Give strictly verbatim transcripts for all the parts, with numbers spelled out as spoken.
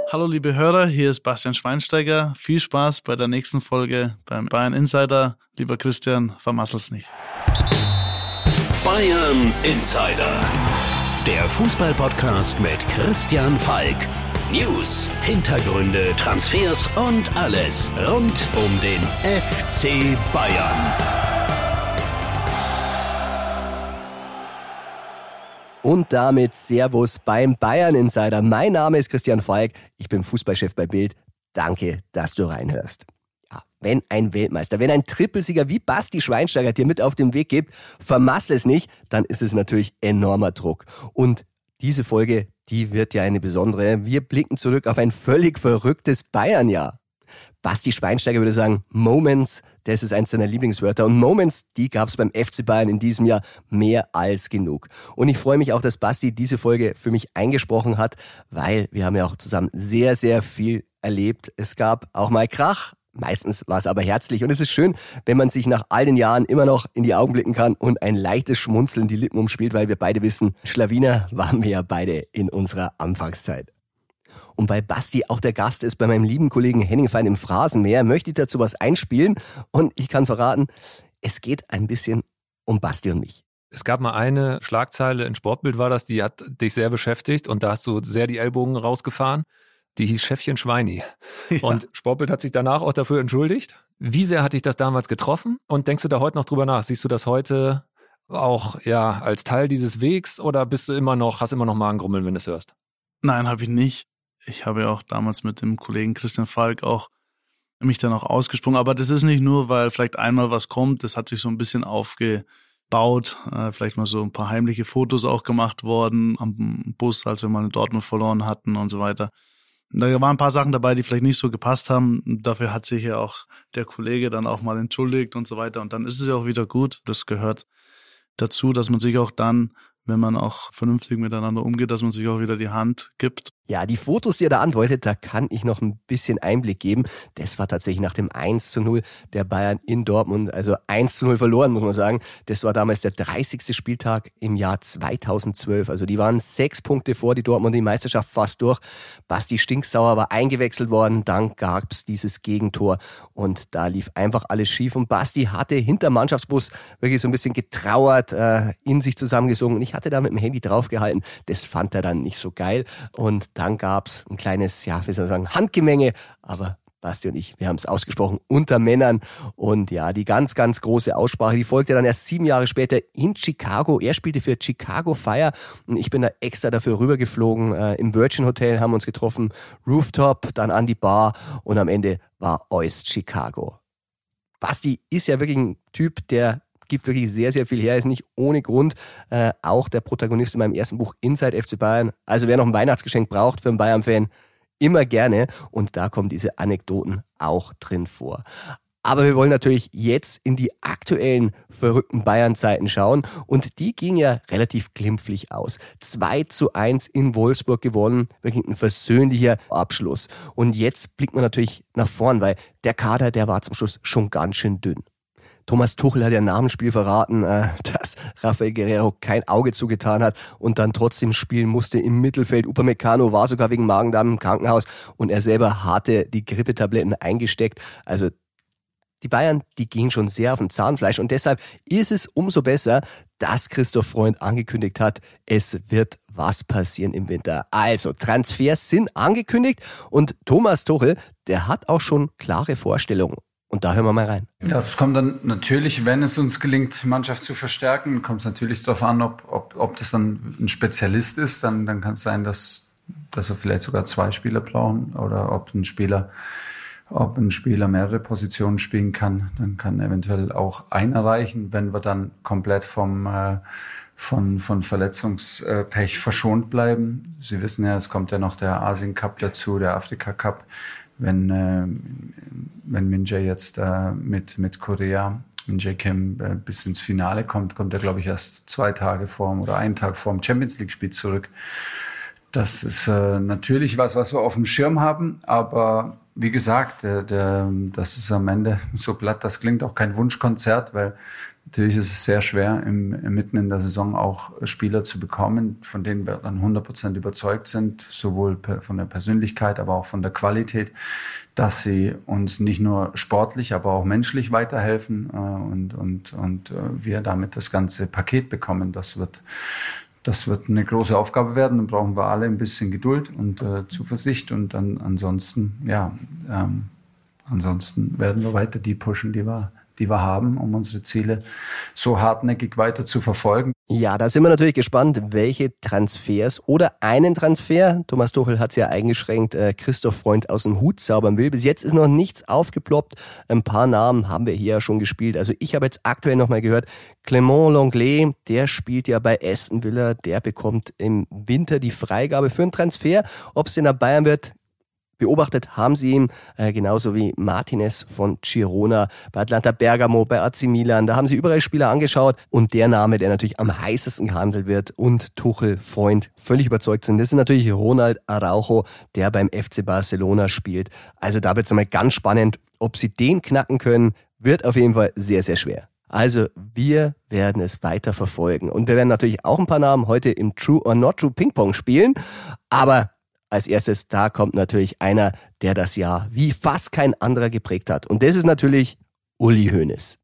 Hallo liebe Hörer, hier ist Bastian Schweinsteiger. Viel Spaß bei der nächsten Folge beim Bayern Insider. Lieber Christian, vermassel's nicht. Bayern Insider, der Fußball-Podcast mit Christian Falk. News, Hintergründe, Transfers und alles rund um den F C Bayern. Und damit Servus beim Bayern Insider. Mein Name ist Christian Falk, ich bin Fußballchef bei Bild. Danke, dass du reinhörst. Ja, wenn ein Weltmeister, wenn ein Trippelsieger wie Basti Schweinsteiger dir mit auf den Weg gibt, vermassel es nicht, dann ist es natürlich enormer Druck. Und diese Folge, die wird ja eine besondere. Wir blicken zurück auf ein völlig verrücktes Bayern-Jahr. Basti Schweinsteiger würde sagen, Moments, das ist eins seiner Lieblingswörter. Und Moments, die gab es beim F C Bayern in diesem Jahr mehr als genug. Und ich freue mich auch, dass Basti diese Folge für mich eingesprochen hat, weil wir haben ja auch zusammen sehr, sehr viel erlebt. Es gab auch mal Krach. Meistens war es aber herzlich. Und es ist schön, wenn man sich nach all den Jahren immer noch in die Augen blicken kann und ein leichtes Schmunzeln die Lippen umspielt, weil wir beide wissen, Schlawiner waren wir ja beide in unserer Anfangszeit. Und weil Basti auch der Gast ist bei meinem lieben Kollegen Henning Fein im Phrasenmäher, möchte ich dazu was einspielen. Und ich kann verraten, es geht ein bisschen um Basti und mich. Es gab mal eine Schlagzeile, in Sportbild war das, die hat dich sehr beschäftigt und da hast du sehr die Ellbogen rausgefahren. Die hieß Chefchen Schweini. Ja. Und Sportbild hat sich danach auch dafür entschuldigt. Wie sehr hat dich das damals getroffen? Und denkst du da heute noch drüber nach? Siehst du das heute auch ja als Teil dieses Wegs oder bist du immer noch, hast immer noch Magengrummeln, wenn du es hörst? Nein, habe ich nicht. Ich habe ja auch damals mit dem Kollegen Christian Falk auch mich dann auch ausgesprungen. Aber das ist nicht nur, weil vielleicht einmal was kommt. Das hat sich so ein bisschen aufgebaut. Äh, vielleicht mal so ein paar heimliche Fotos auch gemacht worden am Bus, als wir mal in Dortmund verloren hatten und so weiter. Da waren ein paar Sachen dabei, die vielleicht nicht so gepasst haben. Dafür hat sich ja auch der Kollege dann auch mal entschuldigt und so weiter. Und dann ist es ja auch wieder gut. Das gehört dazu, dass man sich auch dann, wenn man auch vernünftig miteinander umgeht, dass man sich auch wieder die Hand gibt. Ja, die Fotos, die er da andeutet, da kann ich noch ein bisschen Einblick geben. Das war tatsächlich nach dem eins zu null der Bayern in Dortmund. Also eins zu null verloren, muss man sagen. Das war damals der dreißigste Spieltag im Jahr zweitausendzwölf. Also die waren sechs Punkte vor, die Dortmund die Meisterschaft fast durch. Basti Stinksauer war eingewechselt worden. Dann gab's dieses Gegentor und da lief einfach alles schief. Und Basti hatte hinter Mannschaftsbus wirklich so ein bisschen getrauert, äh, in sich zusammengesungen. Und ich hatte da mit dem Handy draufgehalten. Das fand er dann nicht so geil. Und dann gab's ein kleines, ja, wie soll man sagen, Handgemenge, aber Basti und ich, wir haben es ausgesprochen, unter Männern. Und ja, die ganz, ganz große Aussprache, die folgte dann erst sieben Jahre später in Chicago. Er spielte für Chicago Fire und ich bin da extra dafür rübergeflogen. Äh, im Virgin Hotel haben wir uns getroffen, Rooftop, dann an die Bar und am Ende war Oist Chicago. Basti ist ja wirklich ein Typ, der gibt wirklich sehr, sehr viel her, ist nicht ohne Grund äh, auch der Protagonist in meinem ersten Buch Inside F C Bayern. Also wer noch ein Weihnachtsgeschenk braucht für einen Bayern-Fan, immer gerne. Und da kommen diese Anekdoten auch drin vor. Aber wir wollen natürlich jetzt in die aktuellen verrückten Bayern-Zeiten schauen. Und die ging ja relativ glimpflich aus. zwei zu eins in Wolfsburg gewonnen. Wirklich ein versöhnlicher Abschluss. Und jetzt blickt man natürlich nach vorn, weil der Kader, der war zum Schluss schon ganz schön dünn. Thomas Tuchel hat ja nach dem Spiel verraten, dass Rafael Guerreiro kein Auge zugetan hat und dann trotzdem spielen musste im Mittelfeld. Upamecano war sogar wegen Magen-Darm im Krankenhaus und er selber hatte die Grippetabletten eingesteckt. Also die Bayern, die gingen schon sehr auf den Zahnfleisch und deshalb ist es umso besser, dass Christoph Freund angekündigt hat, es wird was passieren im Winter. Also Transfers sind angekündigt und Thomas Tuchel, der hat auch schon klare Vorstellungen. Und da hören wir mal rein. Ja, das kommt dann natürlich, wenn es uns gelingt, die Mannschaft zu verstärken, kommt es natürlich darauf an, ob, ob, ob das dann ein Spezialist ist. Dann, dann kann es sein, dass, dass wir vielleicht sogar zwei Spieler brauchen oder ob ein Spieler, ob ein Spieler mehrere Positionen spielen kann. Dann kann eventuell auch einer reichen, wenn wir dann komplett vom, äh, von, von Verletzungspech verschont bleiben. Sie wissen ja, es kommt ja noch der Asien Cup dazu, der Afrika Cup. Wenn, äh, wenn Min-Jae jetzt äh, mit, mit Korea, Min-Jae Kim äh, bis ins Finale kommt, kommt er, glaube ich, erst zwei Tage vorm oder einen Tag vorm Champions-League-Spiel zurück. Das ist äh, natürlich was, was wir auf dem Schirm haben, aber wie gesagt, der, der, das ist am Ende so platt, das klingt auch kein Wunschkonzert, weil natürlich ist es sehr schwer, im, mitten in der Saison auch Spieler zu bekommen, von denen wir dann hundert Prozent überzeugt sind, sowohl per, von der Persönlichkeit, aber auch von der Qualität, dass sie uns nicht nur sportlich, aber auch menschlich weiterhelfen äh, und, und, und äh, wir damit das ganze Paket bekommen. Das wird, das wird eine große Aufgabe werden. Dann brauchen wir alle ein bisschen Geduld und äh, Zuversicht und dann ansonsten, ja, ähm, ansonsten werden wir weiter die pushen, die wir die wir haben, um unsere Ziele so hartnäckig weiter zu verfolgen. Ja, da sind wir natürlich gespannt, welche Transfers oder einen Transfer, Thomas Tuchel hat es ja eingeschränkt, äh, Christoph Freund aus dem Hut zaubern will. Bis jetzt ist noch nichts aufgeploppt. Ein paar Namen haben wir hier ja schon gespielt. Also ich habe jetzt aktuell nochmal gehört, Clément Lenglet, der spielt ja bei Aston Villa, der bekommt im Winter die Freigabe für einen Transfer. Ob es denn nach Bayern wird, beobachtet haben sie ihn, äh, genauso wie Martinez von Girona, bei Atlanta Bergamo, bei A C Milan. Da haben sie überall Spieler angeschaut und der Name, der natürlich am heißesten gehandelt wird und Tuchel, Freund, völlig überzeugt sind, das ist natürlich Ronald Araujo, der beim F C Barcelona spielt. Also da wird es einmal ganz spannend, ob sie den knacken können, wird auf jeden Fall sehr, sehr schwer. Also wir werden es weiter verfolgen und wir werden natürlich auch ein paar Namen heute im True or Not True Ping Pong spielen, aber als erstes, da kommt natürlich einer, der das Jahr wie fast kein anderer geprägt hat. Und das ist natürlich Uli Hoeneß.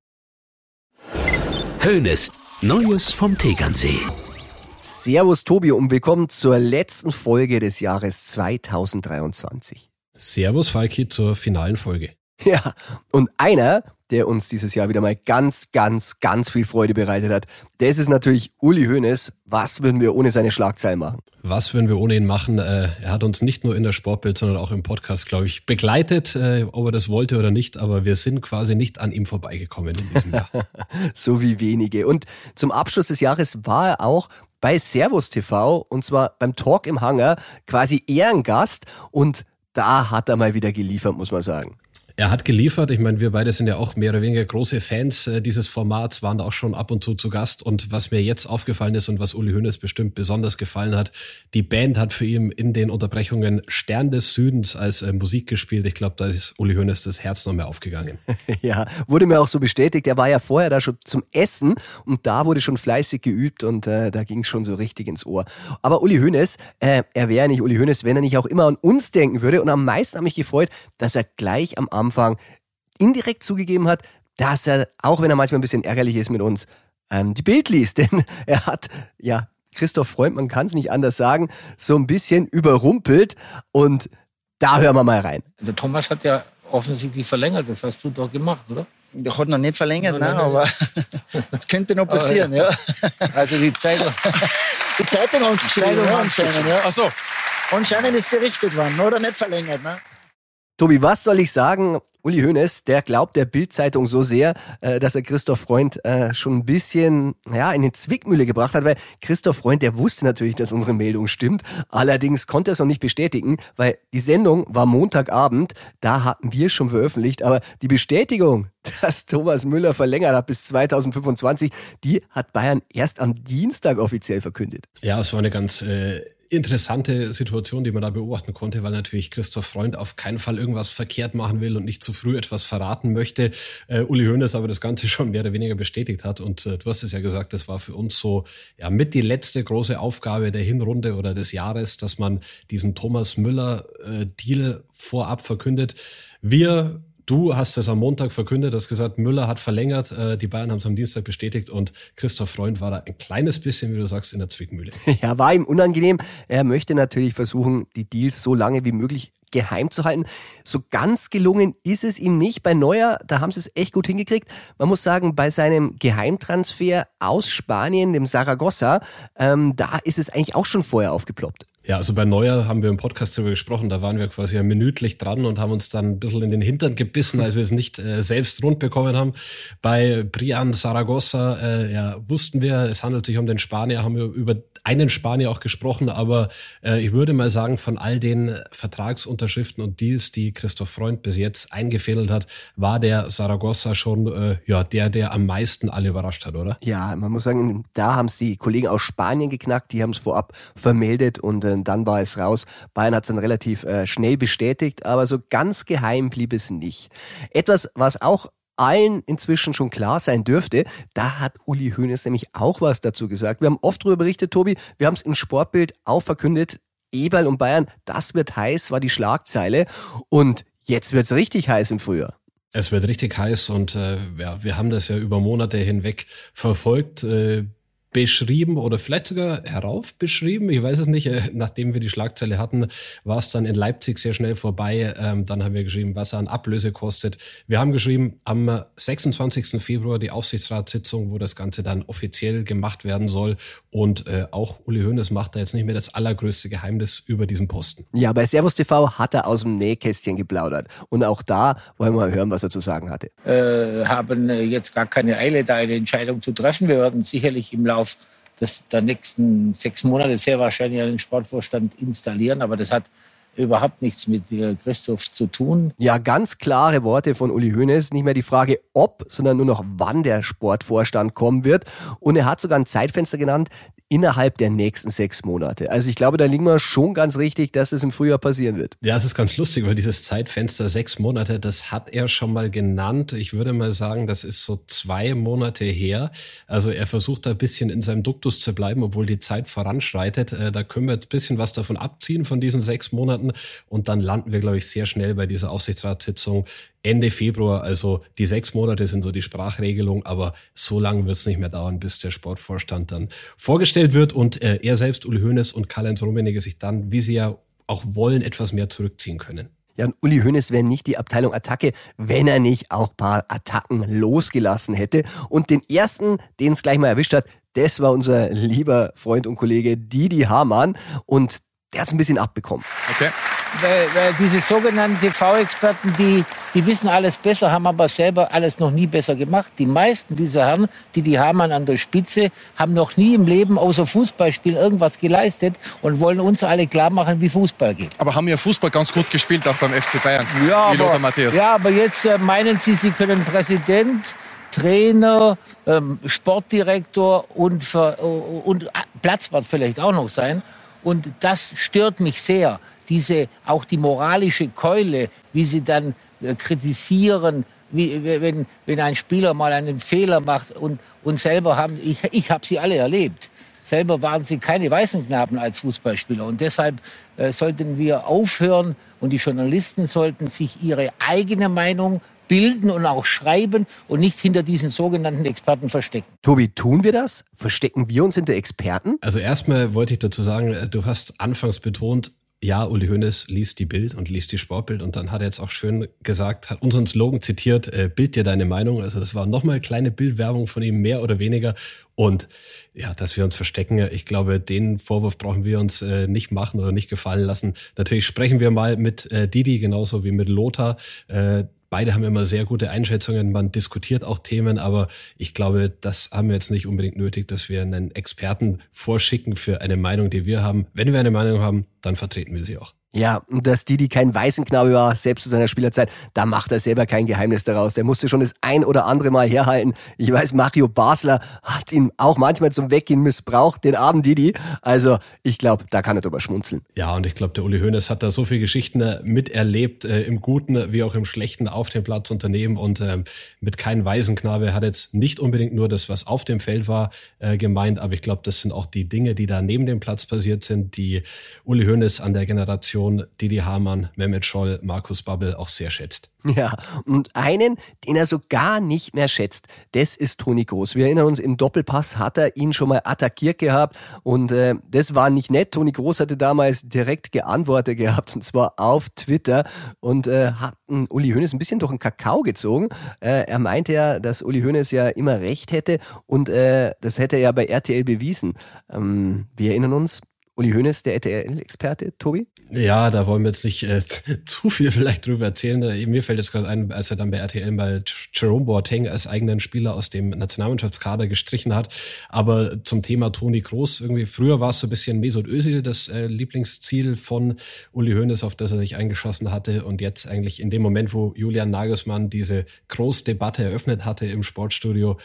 Hoeneß, Neues vom Tegernsee. Servus Tobi und willkommen zur letzten Folge des Jahres zweitausenddreiundzwanzig. Servus Falki zur finalen Folge. Ja, und einer, der uns dieses Jahr wieder mal ganz, ganz, ganz viel Freude bereitet hat, das ist natürlich Uli Hoeneß. Was würden wir ohne seine Schlagzeilen machen? Was würden wir ohne ihn machen? Er hat uns nicht nur in der Sportbild, sondern auch im Podcast, glaube ich, begleitet, ob er das wollte oder nicht. Aber wir sind quasi nicht an ihm vorbeigekommen in diesem Jahr. So wie wenige. Und zum Abschluss des Jahres war er auch bei Servus T V und zwar beim Talk im Hangar quasi Ehrengast. Und da hat er mal wieder geliefert, muss man sagen. Er hat geliefert. Ich meine, wir beide sind ja auch mehr oder weniger große Fans äh, dieses Formats, waren da auch schon ab und zu zu Gast. Und was mir jetzt aufgefallen ist und was Uli Hoeneß bestimmt besonders gefallen hat, die Band hat für ihn in den Unterbrechungen Stern des Südens als äh, Musik gespielt. Ich glaube, da ist Uli Hoeneß das Herz noch mehr aufgegangen. Ja, wurde mir auch so bestätigt. Er war ja vorher da schon zum Essen und da wurde schon fleißig geübt und äh, da ging es schon so richtig ins Ohr. Aber Uli Hoeneß, äh, er wäre nicht Uli Hoeneß, wenn er nicht auch immer an uns denken würde. Und am meisten hat mich gefreut, dass er gleich am Anfang indirekt zugegeben hat, dass er, auch wenn er manchmal ein bisschen ärgerlich ist mit uns, ähm, die Bild liest. Denn er hat, ja, Christoph Freund, man kann es nicht anders sagen, so ein bisschen überrumpelt. Und da hören wir mal rein. Der Thomas hat ja offensichtlich verlängert, das hast du doch gemacht, oder? Der hat noch nicht verlängert, nein, nein, aber das könnte noch passieren, ja. Also die Zeitung, die Zeitung haben es geschrieben, ja, anscheinend, ja. Ach so. Anscheinend ist berichtet worden, oder nicht verlängert, ne? Tobi, was soll ich sagen? Uli Hoeneß, der glaubt der Bild-Zeitung so sehr, dass er Christoph Freund schon ein bisschen ja, in die Zwickmühle gebracht hat, weil Christoph Freund, der wusste natürlich, dass unsere Meldung stimmt. Allerdings konnte er es noch nicht bestätigen, weil die Sendung war Montagabend, da hatten wir schon veröffentlicht, aber die Bestätigung, dass Thomas Müller verlängert hat bis zweitausendfünfundzwanzig, die hat Bayern erst am Dienstag offiziell verkündet. Ja, es war eine ganz äh interessante Situation, die man da beobachten konnte, weil natürlich Christoph Freund auf keinen Fall irgendwas verkehrt machen will und nicht zu früh etwas verraten möchte. Äh, Uli Hoeneß aber das Ganze schon mehr oder weniger bestätigt hat und äh, du hast es ja gesagt, das war für uns so ja mit die letzte große Aufgabe der Hinrunde oder des Jahres, dass man diesen Thomas Müller äh, Deal vorab verkündet. Wir Du hast es am Montag verkündet, hast gesagt, Müller hat verlängert, äh, die Bayern haben es am Dienstag bestätigt und Christoph Freund war da ein kleines bisschen, wie du sagst, in der Zwickmühle. Ja, war ihm unangenehm. Er möchte natürlich versuchen, die Deals so lange wie möglich geheim zu halten. So ganz gelungen ist es ihm nicht. Bei Neuer, da haben sie es echt gut hingekriegt. Man muss sagen, bei seinem Geheimtransfer aus Spanien, dem Saragossa, ähm, da ist es eigentlich auch schon vorher aufgeploppt. Ja, also bei Neuer haben wir im Podcast darüber gesprochen, da waren wir quasi ja minütlich dran und haben uns dann ein bisschen in den Hintern gebissen, als wir es nicht äh, selbst rund bekommen haben. Bei Brian Zaragoza äh, ja, wussten wir, es handelt sich um den Spanier, haben wir über einen Spanier auch gesprochen, aber äh, ich würde mal sagen, von all den Vertragsunterschriften und Deals, die Christoph Freund bis jetzt eingefädelt hat, war der Zaragoza schon äh, ja der, der am meisten alle überrascht hat, oder? Ja, man muss sagen, da haben es die Kollegen aus Spanien geknackt, die haben es vorab vermeldet und äh, äh, dann war es raus. Bayern hat es dann relativ äh, schnell bestätigt, aber so ganz geheim blieb es nicht. Etwas, was auch allen inzwischen schon klar sein dürfte, da hat Uli Hoeneß nämlich auch was dazu gesagt. Wir haben oft darüber berichtet, Tobi, wir haben es im Sportbild auch verkündet, Eberl und Bayern, das wird heiß, war die Schlagzeile und jetzt wird's richtig heiß im Frühjahr. Es wird richtig heiß und äh, ja, wir haben das ja über Monate hinweg verfolgt, äh, beschrieben oder vielleicht sogar heraufbeschrieben. Ich weiß es nicht. Nachdem wir die Schlagzeile hatten, war es dann in Leipzig sehr schnell vorbei. Ähm, dann haben wir geschrieben, was er an Ablöse kostet. Wir haben geschrieben, am sechsundzwanzigsten Februar die Aufsichtsratssitzung, wo das Ganze dann offiziell gemacht werden soll. Und äh, auch Uli Hoeneß macht da jetzt nicht mehr das allergrößte Geheimnis über diesen Posten. Ja, bei Servus T V hat er aus dem Nähkästchen geplaudert. Und auch da wollen wir mal hören, was er zu sagen hatte. Äh, haben jetzt gar keine Eile, da eine Entscheidung zu treffen. Wir werden sicherlich im Laufe des, der nächsten sechs Monate sehr wahrscheinlich einen Sportvorstand installieren. Aber das hat überhaupt nichts mit Christoph zu tun. Ja, ganz klare Worte von Uli Hoeneß. Nicht mehr die Frage, ob, sondern nur noch wann der Sportvorstand kommen wird. Und er hat sogar ein Zeitfenster genannt, innerhalb der nächsten sechs Monate. Also ich glaube, da liegen wir schon ganz richtig, dass es im Frühjahr passieren wird. Ja, es ist ganz lustig, weil dieses Zeitfenster sechs Monate, das hat er schon mal genannt. Ich würde mal sagen, das ist so zwei Monate her. Also er versucht da ein bisschen in seinem Duktus zu bleiben, obwohl die Zeit voranschreitet. Da können wir jetzt ein bisschen was davon abziehen von diesen sechs Monaten und dann landen wir, glaube ich, sehr schnell bei dieser Aufsichtsratssitzung Ende Februar, also die sechs Monate sind so die Sprachregelung, aber so lange wird es nicht mehr dauern, bis der Sportvorstand dann vorgestellt wird und äh, er selbst, Uli Hoeneß und Karl-Heinz Rummenigge sich dann, wie sie ja auch wollen, etwas mehr zurückziehen können. Ja, und Uli Hoeneß wäre nicht die Abteilung Attacke, wenn er nicht auch ein paar Attacken losgelassen hätte. Und den ersten, den es gleich mal erwischt hat, das war unser lieber Freund und Kollege Didi Hamann und der hat es ein bisschen abbekommen. Okay. Weil, weil diese sogenannten T V-Experten, die, die wissen alles besser, haben aber selber alles noch nie besser gemacht. Die meisten dieser Herren, die die Hamann an der Spitze, haben noch nie im Leben außer Fußballspielen irgendwas geleistet und wollen uns alle klar machen, wie Fußball geht. Aber haben ja Fußball ganz gut gespielt, auch beim F C Bayern. Ja, wie Lothar aber, Matthäus. ja, aber jetzt äh, meinen Sie, Sie können Präsident, Trainer, ähm, Sportdirektor und, Ver, und Platzwart vielleicht auch noch sein. Und das stört mich sehr. Diese, auch die moralische Keule, wie sie dann äh, kritisieren, wie, wenn, wenn ein Spieler mal einen Fehler macht und, und selber haben, ich, ich habe sie alle erlebt. Selber waren sie keine Waisenknaben als Fußballspieler. Und deshalb äh, sollten wir aufhören und die Journalisten sollten sich ihre eigene Meinung bilden und auch schreiben und nicht hinter diesen sogenannten Experten verstecken. Tobi, tun wir das? Verstecken wir uns hinter Experten? Also erstmal wollte ich dazu sagen, du hast anfangs betont, ja, Uli Hoeneß liest die Bild und liest die Sportbild und dann hat er jetzt auch schön gesagt, hat unseren Slogan zitiert, äh, Bild dir deine Meinung. Also das war nochmal kleine Bildwerbung von ihm, mehr oder weniger. Und ja, dass wir uns verstecken, ich glaube, den Vorwurf brauchen wir uns äh, nicht machen oder nicht gefallen lassen. Natürlich sprechen wir mal mit äh, Didi, genauso wie mit Lothar. Äh, Beide haben immer sehr gute Einschätzungen, man diskutiert auch Themen, aber ich glaube, das haben wir jetzt nicht unbedingt nötig, dass wir einen Experten vorschicken für eine Meinung, die wir haben. Wenn wir eine Meinung haben, dann vertreten wir sie auch. Ja, und dass Didi kein Waisenknabe war, selbst zu seiner Spielerzeit, da macht er selber kein Geheimnis daraus. Der musste schon das ein oder andere Mal herhalten. Ich weiß, Mario Basler hat ihn auch manchmal zum Weggehen missbraucht, den armen Didi. Also ich glaube, da kann er drüber schmunzeln. Ja, und ich glaube, der Uli Hoeneß hat da so viele Geschichten miterlebt, äh, im Guten wie auch im Schlechten auf dem Platz unternehmen und äh, mit kein Waisenknabe hat jetzt nicht unbedingt nur das, was auf dem Feld war, äh, gemeint, aber ich glaube, das sind auch die Dinge, die da neben dem Platz passiert sind, die Uli Hoeneß an der Generation Didi Hamann, Mehmet Scholl, Markus Babbel auch sehr schätzt. Ja, und einen, den er so gar nicht mehr schätzt, das ist Toni Kroos. Wir erinnern uns, im Doppelpass hat er ihn schon mal attackiert gehabt und äh, das war nicht nett. Toni Kroos hatte damals direkt geantwortet gehabt und zwar auf Twitter und äh, hat Uli Hoeneß ein bisschen durch den Kakao gezogen. Äh, er meinte ja, dass Uli Hoeneß ja immer recht hätte und äh, das hätte er ja bei R T L bewiesen. Ähm, wir erinnern uns, Uli Hoeneß, der R T L-Experte, Tobi? Ja, da wollen wir jetzt nicht äh, zu viel vielleicht drüber erzählen. Mir fällt jetzt gerade ein, als er dann bei R T L mal Jerome Boateng als eigenen Spieler aus dem Nationalmannschaftskader gestrichen hat. Aber zum Thema Toni Kroos, irgendwie früher war es so ein bisschen Mesut Özil, das äh, Lieblingsziel von Uli Hoeneß, auf das er sich eingeschossen hatte. Und jetzt eigentlich in dem Moment, wo Julian Nagelsmann diese Kroos-Debatte eröffnet hatte im Sportstudio,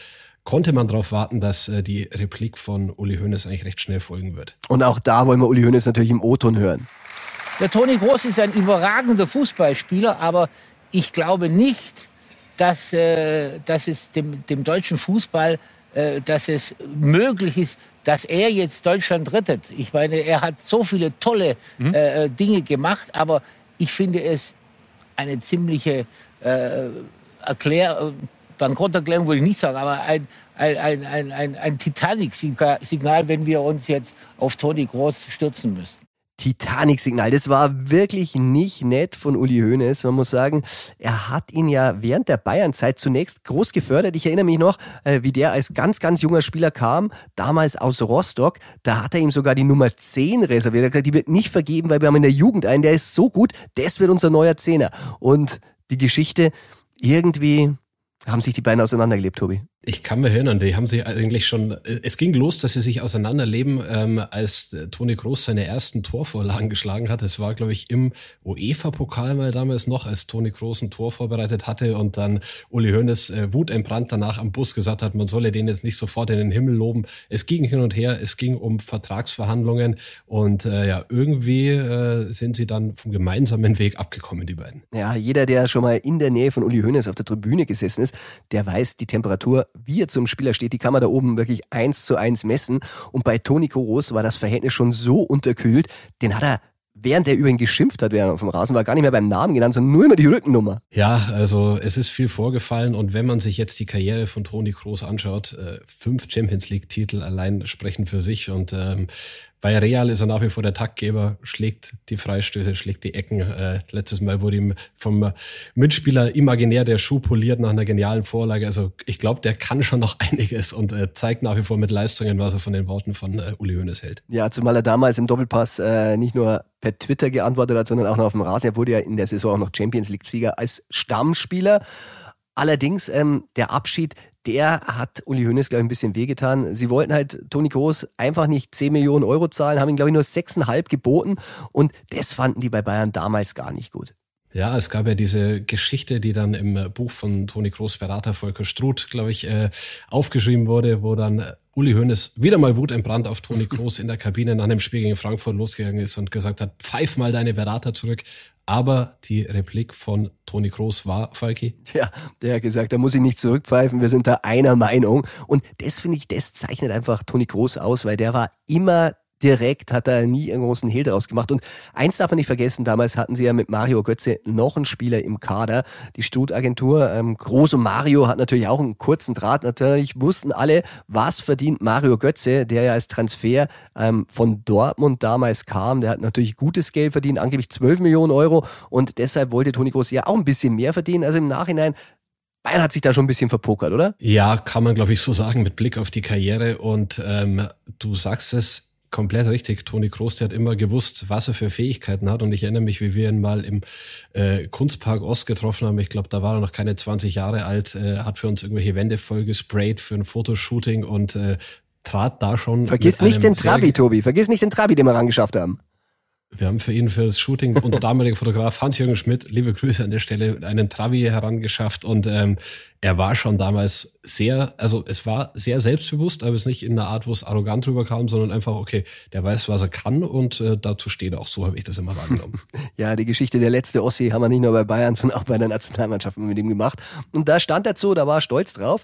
konnte man darauf warten, dass äh, die Replik von Uli Hoeneß eigentlich recht schnell folgen wird. Und auch da wollen wir Uli Hoeneß natürlich im O-Ton hören. Der Toni Kroos ist ein überragender Fußballspieler, aber ich glaube nicht, dass, äh, dass es dem, dem deutschen Fußball, äh, dass es möglich ist, dass er jetzt Deutschland rettet. Ich meine, er hat so viele tolle mhm. äh, Dinge gemacht, aber ich finde es eine ziemliche äh, Erklär, Bankrotterklärung würde ich nicht sagen, aber ein, ein, ein, ein, ein, ein Titanic-Signal, wenn wir uns jetzt auf Toni Kroos stürzen müssen. Titanic-Signal, das war wirklich nicht nett von Uli Hoeneß. Man muss sagen, er hat ihn ja während der Bayern-Zeit zunächst groß gefördert. Ich erinnere mich noch, wie der als ganz, ganz junger Spieler kam, damals aus Rostock. Da hat er ihm sogar die Nummer zehn reserviert. Er hat gesagt, die wird nicht vergeben, weil wir haben in der Jugend einen, der ist so gut, das wird unser neuer Zehner. Und die Geschichte, irgendwie haben sich die beiden auseinandergelebt, Tobi. Ich kann mich erinnern, die haben sich eigentlich schon, es ging los, dass sie sich auseinanderleben, ähm, als Toni Kroos seine ersten Torvorlagen geschlagen hat. Es war, glaube ich, im UEFA-Pokal mal damals noch, als Toni Kroos ein Tor vorbereitet hatte und dann Uli Hoeneß äh, wutentbrannt danach am Bus gesagt hat, man solle den jetzt nicht sofort in den Himmel loben. Es ging hin und her, es ging um Vertragsverhandlungen und äh, ja, irgendwie äh, sind sie dann vom gemeinsamen Weg abgekommen, die beiden. Ja, jeder, der schon mal in der Nähe von Uli Hoeneß auf der Tribüne gesessen ist, der weiß, die Temperatur, wie er zum Spieler steht, die kann man da oben wirklich eins zu eins messen. Und bei Toni Kroos war das Verhältnis schon so unterkühlt, den hat er, während er über ihn geschimpft hat, während er auf dem Rasen war, gar nicht mehr beim Namen genannt, sondern nur immer die Rückennummer. Ja, also es ist viel vorgefallen und wenn man sich jetzt die Karriere von Toni Kroos anschaut, äh, fünf Champions-League-Titel allein sprechen für sich und ähm, bei Real ist er nach wie vor der Taktgeber, schlägt die Freistöße, schlägt die Ecken. Äh, letztes Mal wurde ihm vom Mitspieler imaginär der Schuh poliert nach einer genialen Vorlage. Also ich glaube, der kann schon noch einiges und äh, zeigt nach wie vor mit Leistungen, was er von den Worten von äh, Uli Hoeneß hält. Ja, zumal er damals im Doppelpass äh, nicht nur per Twitter geantwortet hat, sondern auch noch auf dem Rasen. Er wurde ja in der Saison auch noch Champions-League-Sieger als Stammspieler. Allerdings ähm, der Abschied, der hat Uli Hoeneß, glaube ich, ein bisschen wehgetan. Sie wollten halt Toni Kroos einfach nicht zehn Millionen Euro zahlen, haben ihn, glaube ich, nur sechs Komma fünf geboten und das fanden die bei Bayern damals gar nicht gut. Ja, es gab ja diese Geschichte, die dann im Buch von Toni Kroos Berater Volker Struth, glaube ich, äh, aufgeschrieben wurde, wo dann Uli Hoeneß wieder mal wutentbrannt auf Toni Kroos in der Kabine nach dem Spiel gegen Frankfurt losgegangen ist und gesagt hat, pfeif mal deine Berater zurück. Aber die Replik von Toni Kroos war, Falki? Ja, der hat gesagt, da muss ich nicht zurückpfeifen, wir sind da einer Meinung. Und das, finde ich, das zeichnet einfach Toni Kroos aus, weil der war immer direkt, hat er nie einen großen Hehl daraus gemacht. Und eins darf man nicht vergessen, damals hatten sie ja mit Mario Götze noch einen Spieler im Kader, die Struth-Agentur. Ähm, Kroos und Mario hat natürlich auch einen kurzen Draht. Natürlich wussten alle, was verdient Mario Götze, der ja als Transfer ähm, von Dortmund damals kam. Der hat natürlich gutes Geld verdient, angeblich zwölf Millionen Euro. Und deshalb wollte Toni Kroos ja auch ein bisschen mehr verdienen. Also im Nachhinein, Bayern hat sich da schon ein bisschen verpokert, oder? Ja, kann man, glaube ich, so sagen, mit Blick auf die Karriere. Und ähm, du sagst es, komplett richtig. Toni Kroos, der hat immer gewusst, was er für Fähigkeiten hat. Und ich erinnere mich, wie wir ihn mal im äh, Kunstpark Ost getroffen haben. Ich glaube, da war er noch keine zwanzig Jahre alt, äh, hat für uns irgendwelche Wände voll gesprayt für ein Fotoshooting und äh, trat da schon. Vergiss nicht den Trabi, Tobi. Vergiss nicht den Trabi, den wir rangeschafft haben. Wir haben für ihn, für das Shooting, unser damaliger Fotograf Hans-Jürgen Schmidt, liebe Grüße an der Stelle, einen Trabi herangeschafft und ähm, er war schon damals sehr, also es war sehr selbstbewusst, aber es nicht in einer Art, wo es arrogant rüberkam, sondern einfach, okay, der weiß, was er kann und äh, dazu steht er auch. So habe ich das immer wahrgenommen. Ja, die Geschichte der letzte Ossi haben wir nicht nur bei Bayern, sondern auch bei der Nationalmannschaft mit ihm gemacht. Und da stand er so, da war er stolz drauf.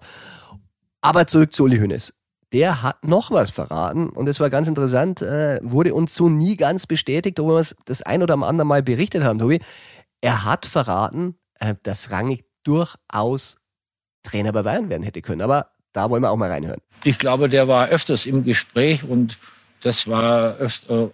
Aber zurück zu Uli Hoeneß. Der hat noch was verraten und es war ganz interessant, äh, wurde uns so nie ganz bestätigt, obwohl wir es das ein oder andere Mal berichtet haben, Tobi. Er hat verraten, äh, dass Rangnick durchaus Trainer bei Bayern werden hätte können, aber da wollen wir auch mal reinhören. Ich glaube, der war öfters im Gespräch und das war öfter,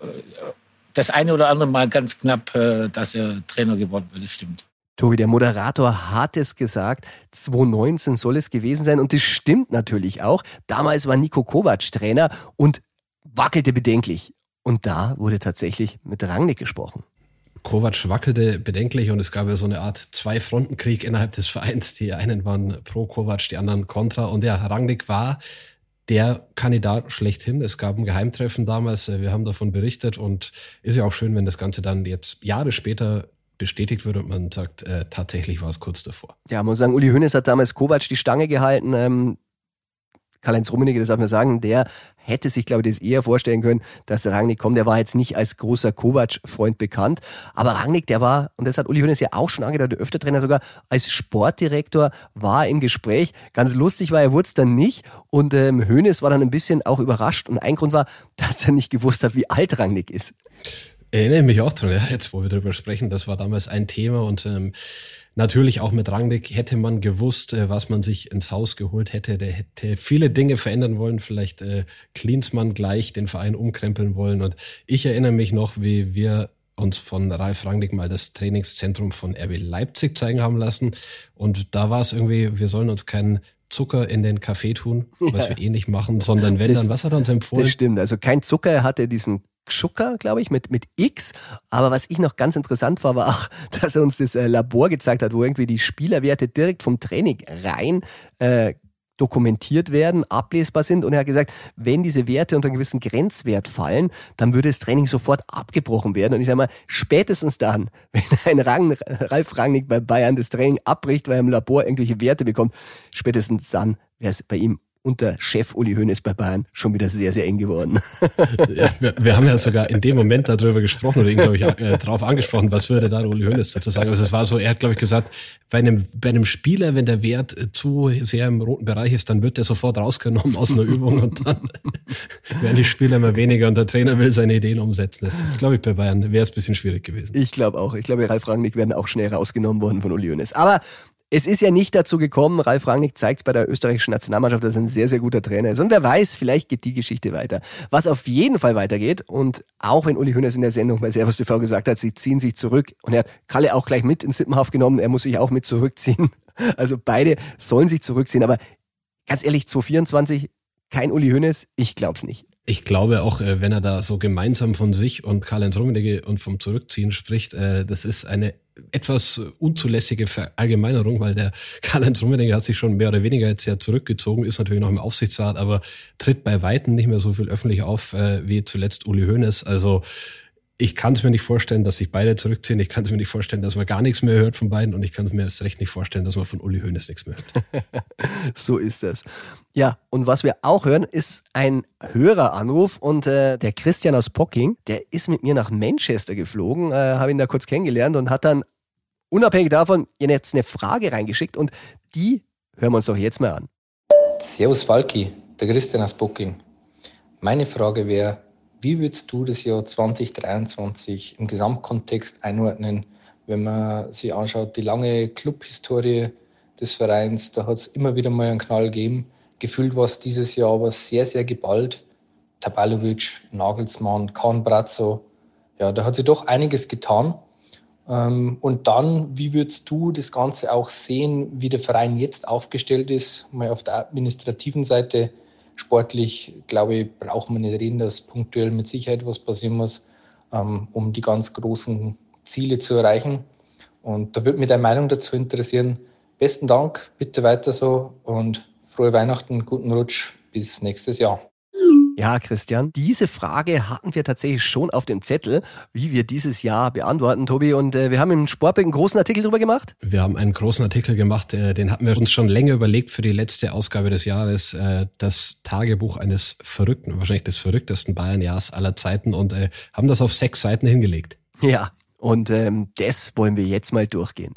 das eine oder andere Mal ganz knapp, äh, dass er Trainer geworden wird, das stimmt. Tobi, der Moderator hat es gesagt, zweitausendneunzehn soll es gewesen sein und das stimmt natürlich auch. Damals war Niko Kovac Trainer und wackelte bedenklich. Und da wurde tatsächlich mit Rangnick gesprochen. Kovac wackelte bedenklich und es gab ja so eine Art Zwei-Fronten-Krieg innerhalb des Vereins. Die einen waren pro Kovac, die anderen kontra. Und ja, Rangnick war der Kandidat schlechthin. Es gab ein Geheimtreffen damals, wir haben davon berichtet und ist ja auch schön, wenn das Ganze dann jetzt Jahre später bestätigt wird und man sagt, äh, tatsächlich war es kurz davor. Ja, man muss sagen, Uli Hoeneß hat damals Kovac die Stange gehalten. Ähm, Karl-Heinz Rummenigge, das darf man sagen, der hätte sich, glaube ich, das eher vorstellen können, dass Rangnick kommt. Der war jetzt nicht als großer Kovac-Freund bekannt. Aber Rangnick, der war, und das hat Uli Hoeneß ja auch schon angedeutet, der Öfter-Trainer sogar, als Sportdirektor war im Gespräch. Ganz lustig war, er wurde es dann nicht. Und ähm, Hoeneß war dann ein bisschen auch überrascht. Und ein Grund war, dass er nicht gewusst hat, wie alt Rangnick ist. Erinnere mich auch dran, ja, jetzt wo wir darüber sprechen, das war damals ein Thema und ähm, natürlich auch mit Rangnick hätte man gewusst, äh, was man sich ins Haus geholt hätte. Der hätte viele Dinge verändern wollen, vielleicht äh, Klinsmann gleich den Verein umkrempeln wollen und ich erinnere mich noch, wie wir uns von Ralf Rangnick mal das Trainingszentrum von R B Leipzig zeigen haben lassen und da war es irgendwie, wir sollen uns keinen Zucker in den Kaffee tun, was ja. wir eh nicht machen, sondern wenn das, dann, was hat er uns empfohlen? Das stimmt, also kein Zucker, er hatte diesen Schucker, glaube ich, mit, mit X. Aber was ich noch ganz interessant war, war auch, dass er uns das äh, Labor gezeigt hat, wo irgendwie die Spielerwerte direkt vom Training rein äh, dokumentiert werden, ablesbar sind. Und er hat gesagt, wenn diese Werte unter einen gewissen Grenzwert fallen, dann würde das Training sofort abgebrochen werden. Und ich sage mal, spätestens dann, wenn ein Rang, Ralf Rangnick bei Bayern das Training abbricht, weil er im Labor irgendwelche Werte bekommt, spätestens dann wäre es bei ihm unter Chef Uli Hoeneß bei Bayern schon wieder sehr, sehr eng geworden. Ja, wir, wir haben ja sogar in dem Moment darüber gesprochen oder ihn, glaube ich, äh, darauf angesprochen, was würde da Uli Hoeneß dazu sagen. Also es war so, er hat, glaube ich, gesagt, bei einem, bei einem Spieler, wenn der Wert zu sehr im roten Bereich ist, dann wird der sofort rausgenommen aus einer Übung und dann werden die Spieler immer weniger und der Trainer will seine Ideen umsetzen. Das ist, glaube ich, bei Bayern wäre es ein bisschen schwierig gewesen. Ich glaube auch. Ich glaube, Ralf Rangnick werden auch schnell rausgenommen worden von Uli Hoeneß. Aber es ist ja nicht dazu gekommen. Ralf Rangnick zeigt es bei der österreichischen Nationalmannschaft, dass er ein sehr, sehr guter Trainer ist. Und wer weiß, vielleicht geht die Geschichte weiter. Was auf jeden Fall weitergeht, und auch wenn Uli Hoeneß in der Sendung bei Servus T V gesagt hat, sie ziehen sich zurück, und er hat Kalle auch gleich mit in Sippenhaft genommen, er muss sich auch mit zurückziehen. Also beide sollen sich zurückziehen. Aber ganz ehrlich, zwanzig vierundzwanzig, kein Uli Hoeneß, ich glaub's nicht. Ich glaube auch, wenn er da so gemeinsam von sich und Karl-Heinz Rummenigge und vom Zurückziehen spricht, das ist eine etwas unzulässige Verallgemeinerung, weil der Karl-Heinz Rummenigge hat sich schon mehr oder weniger jetzt ja zurückgezogen, ist natürlich noch im Aufsichtsrat, aber tritt bei Weitem nicht mehr so viel öffentlich auf wie zuletzt Uli Hoeneß. Also ich kann es mir nicht vorstellen, dass sich beide zurückziehen. Ich kann es mir nicht vorstellen, dass man gar nichts mehr hört von beiden. Und ich kann es mir erst recht nicht vorstellen, dass man von Uli Hoeneß nichts mehr hört. So ist es. Ja, und was wir auch hören, ist ein Höreranruf. Und äh, der Christian aus Pocking, der ist mit mir nach Manchester geflogen, äh, habe ihn da kurz kennengelernt und hat dann unabhängig davon jetzt eine Frage reingeschickt. Und die hören wir uns doch jetzt mal an. Servus Falki, der Christian aus Pocking. Meine Frage wäre, wie würdest du das Jahr zwanzig dreiundzwanzig im Gesamtkontext einordnen, wenn man sich anschaut, die lange Clubhistorie des Vereins, da hat es immer wieder mal einen Knall gegeben. Gefühlt war es dieses Jahr aber sehr, sehr geballt. Tabalovic, Nagelsmann, Kahn Brazzo, ja, da hat sich doch einiges getan. Und dann, wie würdest du das Ganze auch sehen, wie der Verein jetzt aufgestellt ist, mal auf der administrativen Seite? Sportlich, glaube ich, braucht man nicht reden, dass punktuell mit Sicherheit was passieren muss, ähm, um die ganz großen Ziele zu erreichen. Und da würde mich deine Meinung dazu interessieren. Besten Dank, bitte weiter so und frohe Weihnachten, guten Rutsch, bis nächstes Jahr. Ja, Christian, diese Frage hatten wir tatsächlich schon auf dem Zettel, wie wir dieses Jahr beantworten, Tobi. Und äh, wir haben im Sportbild einen großen Artikel drüber gemacht. Wir haben einen großen Artikel gemacht, äh, den hatten wir uns schon länger überlegt für die letzte Ausgabe des Jahres. Äh, das Tagebuch eines verrückten, wahrscheinlich des verrücktesten Bayern-Jahres aller Zeiten und äh, haben das auf sechs Seiten hingelegt. Ja, und ähm, das wollen wir jetzt mal durchgehen.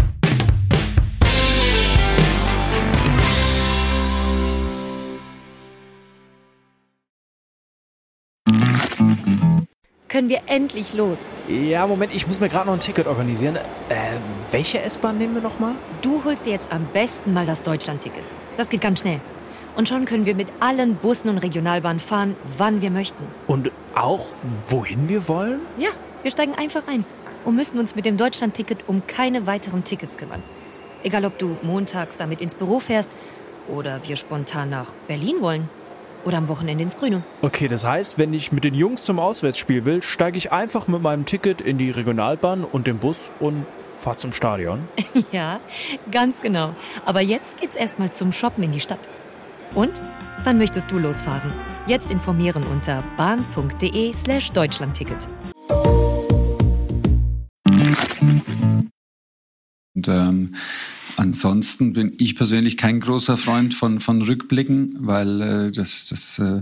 Können wir endlich los? Ja, Moment, ich muss mir gerade noch ein Ticket organisieren. Äh, welche S-Bahn nehmen wir nochmal? Du holst dir jetzt am besten mal das Deutschland-Ticket. Das geht ganz schnell. Und schon können wir mit allen Bussen und Regionalbahnen fahren, wann wir möchten. Und auch, wohin wir wollen? Ja, wir steigen einfach ein und müssen uns mit dem Deutschland-Ticket um keine weiteren Tickets kümmern. Egal, ob du montags damit ins Büro fährst oder wir spontan nach Berlin wollen. Oder am Wochenende ins Grüne. Okay, das heißt, wenn ich mit den Jungs zum Auswärtsspiel will, steige ich einfach mit meinem Ticket in die Regionalbahn und den Bus und fahre zum Stadion? Ja, ganz genau. Aber jetzt geht's erstmal zum Shoppen in die Stadt. Und? Wann möchtest du losfahren? Jetzt informieren unter bahn.de slash Deutschlandticket. Und ähm, ansonsten bin ich persönlich kein großer Freund von, von Rückblicken, weil äh, das, das äh,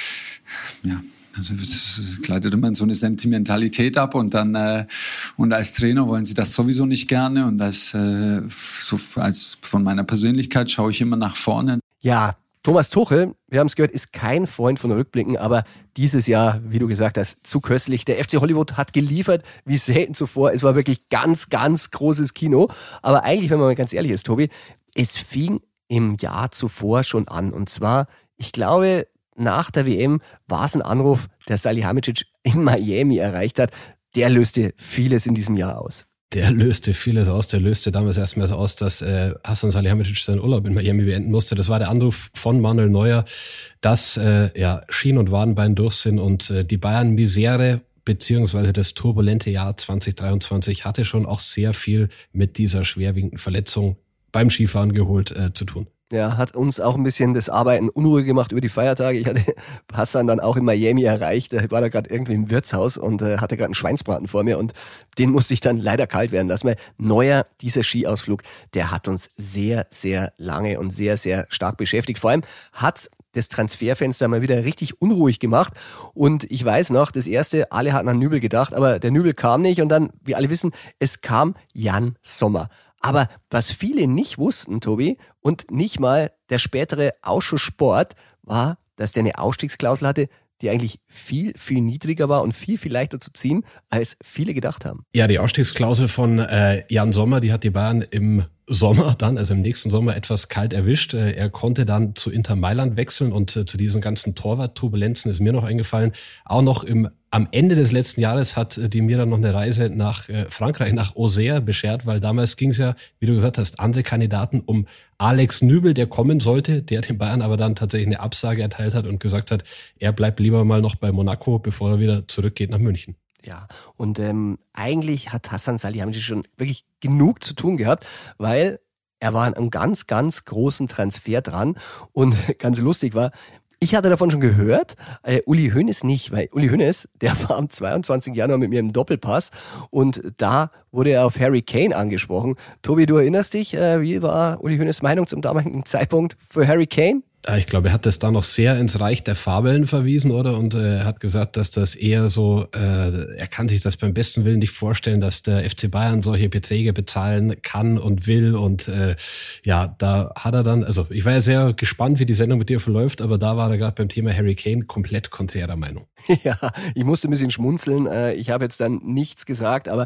ja, also das gleitet immer in so eine Sentimentalität ab und dann äh, und als Trainer wollen sie das sowieso nicht gerne und als, äh, so, als von meiner Persönlichkeit schaue ich immer nach vorne. Ja, Thomas Tuchel, wir haben es gehört, ist kein Freund von Rückblicken, aber dieses Jahr, wie du gesagt hast, zu köstlich. Der F C Hollywood hat geliefert wie selten zuvor. Es war wirklich ganz, ganz großes Kino. Aber eigentlich, wenn man mal ganz ehrlich ist, Tobi, es fing im Jahr zuvor schon an. Und zwar, ich glaube, nach der W M war es ein Anruf, der Salihamidzic in Miami erreicht hat. Der löste vieles in diesem Jahr aus. Der löste vieles aus. Der löste damals erstmal so aus, dass äh, Hasan Salihamidzic seinen Urlaub in Miami beenden musste. Das war der Anruf von Manuel Neuer, dass äh, ja, Schien- und Wadenbein durch sind und äh, die Bayern-Misere beziehungsweise das turbulente Jahr zwanzig dreiundzwanzig hatte schon auch sehr viel mit dieser schwerwiegenden Verletzung beim Skifahren geholt äh, zu tun. Ja, hat uns auch ein bisschen das Arbeiten unruhig gemacht über die Feiertage. Ich hatte Hassan dann auch in Miami erreicht. Ich war da gerade irgendwie im Wirtshaus und äh, hatte gerade einen Schweinsbraten vor mir und den musste ich dann leider kalt werden lassen. Weil Neuer, dieser Skiausflug, der hat uns sehr, sehr lange und sehr, sehr stark beschäftigt. Vor allem hat das Transferfenster mal wieder richtig unruhig gemacht. Und ich weiß noch, das erste, alle hatten an Nübel gedacht, aber der Nübel kam nicht und dann, wie alle wissen, es kam Jan Sommer. Aber was viele nicht wussten, Tobi, und nicht mal der spätere Ausschuss Sport, war, dass der eine Ausstiegsklausel hatte, die eigentlich viel, viel niedriger war und viel, viel leichter zu ziehen, als viele gedacht haben. Ja, die Ausstiegsklausel von äh, Jan Sommer, die hat die Bayern im Sommer dann, also im nächsten Sommer, etwas kalt erwischt. Er konnte dann zu Inter Mailand wechseln und äh, zu diesen ganzen Torwart-Turbulenzen ist mir noch eingefallen, auch noch im am Ende des letzten Jahres hat äh, die mir dann noch eine Reise nach äh, Frankreich, nach Auxerre beschert, weil damals ging es ja, wie du gesagt hast, andere Kandidaten um Alex Nübel, der kommen sollte, der den Bayern aber dann tatsächlich eine Absage erteilt hat und gesagt hat, er bleibt lieber mal noch bei Monaco, bevor er wieder zurückgeht nach München. Ja, und ähm, eigentlich hat Hasan Salihamidzic schon wirklich genug zu tun gehabt, weil er war an einem ganz, ganz großen Transfer dran und ganz lustig war, ich hatte davon schon gehört, äh, Uli Hoeneß nicht, weil Uli Hoeneß, der war am zweiundzwanzigsten Januar mit mir im Doppelpass und da wurde er auf Harry Kane angesprochen. Tobi, du erinnerst dich, äh, wie war Uli Hoeneß' Meinung zum damaligen Zeitpunkt für Harry Kane? Ich glaube, er hat das da noch sehr ins Reich der Fabeln verwiesen, oder? Und äh, er hat gesagt, dass das eher so, äh, er kann sich das beim besten Willen nicht vorstellen, dass der F C Bayern solche Beträge bezahlen kann und will. Und äh, ja, da hat er dann, also ich war ja sehr gespannt, wie die Sendung mit dir verläuft, aber da war er gerade beim Thema Harry Kane komplett konträrer Meinung. Ja, ich musste ein bisschen schmunzeln. Äh, ich habe jetzt dann nichts gesagt, aber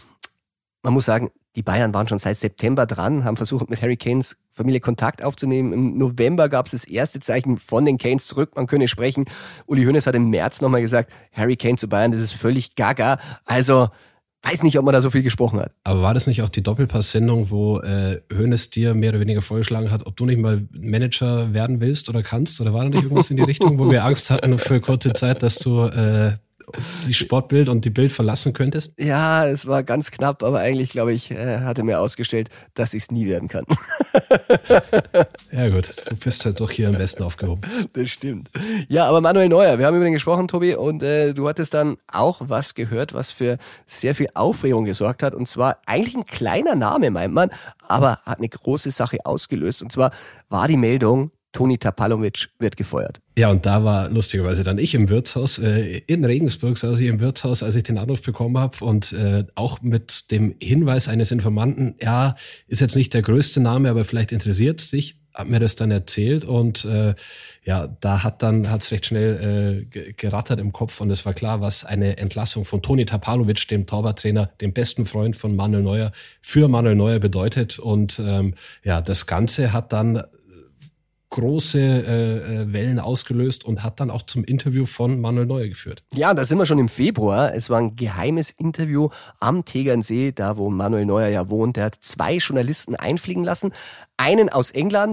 man muss sagen, die Bayern waren schon seit September dran, haben versucht, mit Harry Kanes Familie Kontakt aufzunehmen. Im November gab es das erste Zeichen von den Kanes zurück, man könne sprechen. Uli Hoeneß hat im März nochmal gesagt, Harry Kane zu Bayern, das ist völlig gaga. Also, weiß nicht, ob man da so viel gesprochen hat. Aber war das nicht auch die Doppelpass-Sendung, wo äh, Hoeneß dir mehr oder weniger vorgeschlagen hat, ob du nicht mal Manager werden willst oder kannst? Oder war da nicht irgendwas in die Richtung, wo wir Angst hatten für kurze Zeit, dass du äh, die Sportbild und die Bild verlassen könntest? Ja, es war ganz knapp, aber eigentlich, glaube ich, äh, hat er mir ausgestellt, dass ich es nie werden kann. Ja gut, du bist halt doch hier am besten aufgehoben. Das stimmt. Ja, aber Manuel Neuer, wir haben über den gesprochen, Tobi, und äh, du hattest dann auch was gehört, was für sehr viel Aufregung gesorgt hat. Und zwar eigentlich ein kleiner Name, meint man, aber hat eine große Sache ausgelöst. Und zwar war die Meldung, Toni Tapalovic wird gefeuert. Ja, und da war lustigerweise dann ich im Wirtshaus, äh, in Regensburg saß ich im Wirtshaus, als ich den Anruf bekommen habe und äh, auch mit dem Hinweis eines Informanten, ja, ist jetzt nicht der größte Name, aber vielleicht interessiert es dich, hat mir das dann erzählt und äh, ja, da hat dann hat's recht schnell äh, gerattert im Kopf und es war klar, was eine Entlassung von Toni Tapalovic, dem Torwarttrainer, dem besten Freund von Manuel Neuer, für Manuel Neuer bedeutet und ähm, ja, das Ganze hat dann große äh, Wellen ausgelöst und hat dann auch zum Interview von Manuel Neuer geführt. Ja, da sind wir schon im Februar. Es war ein geheimes Interview am Tegernsee, da wo Manuel Neuer ja wohnt. Der hat zwei Journalisten einfliegen lassen. Einen aus England,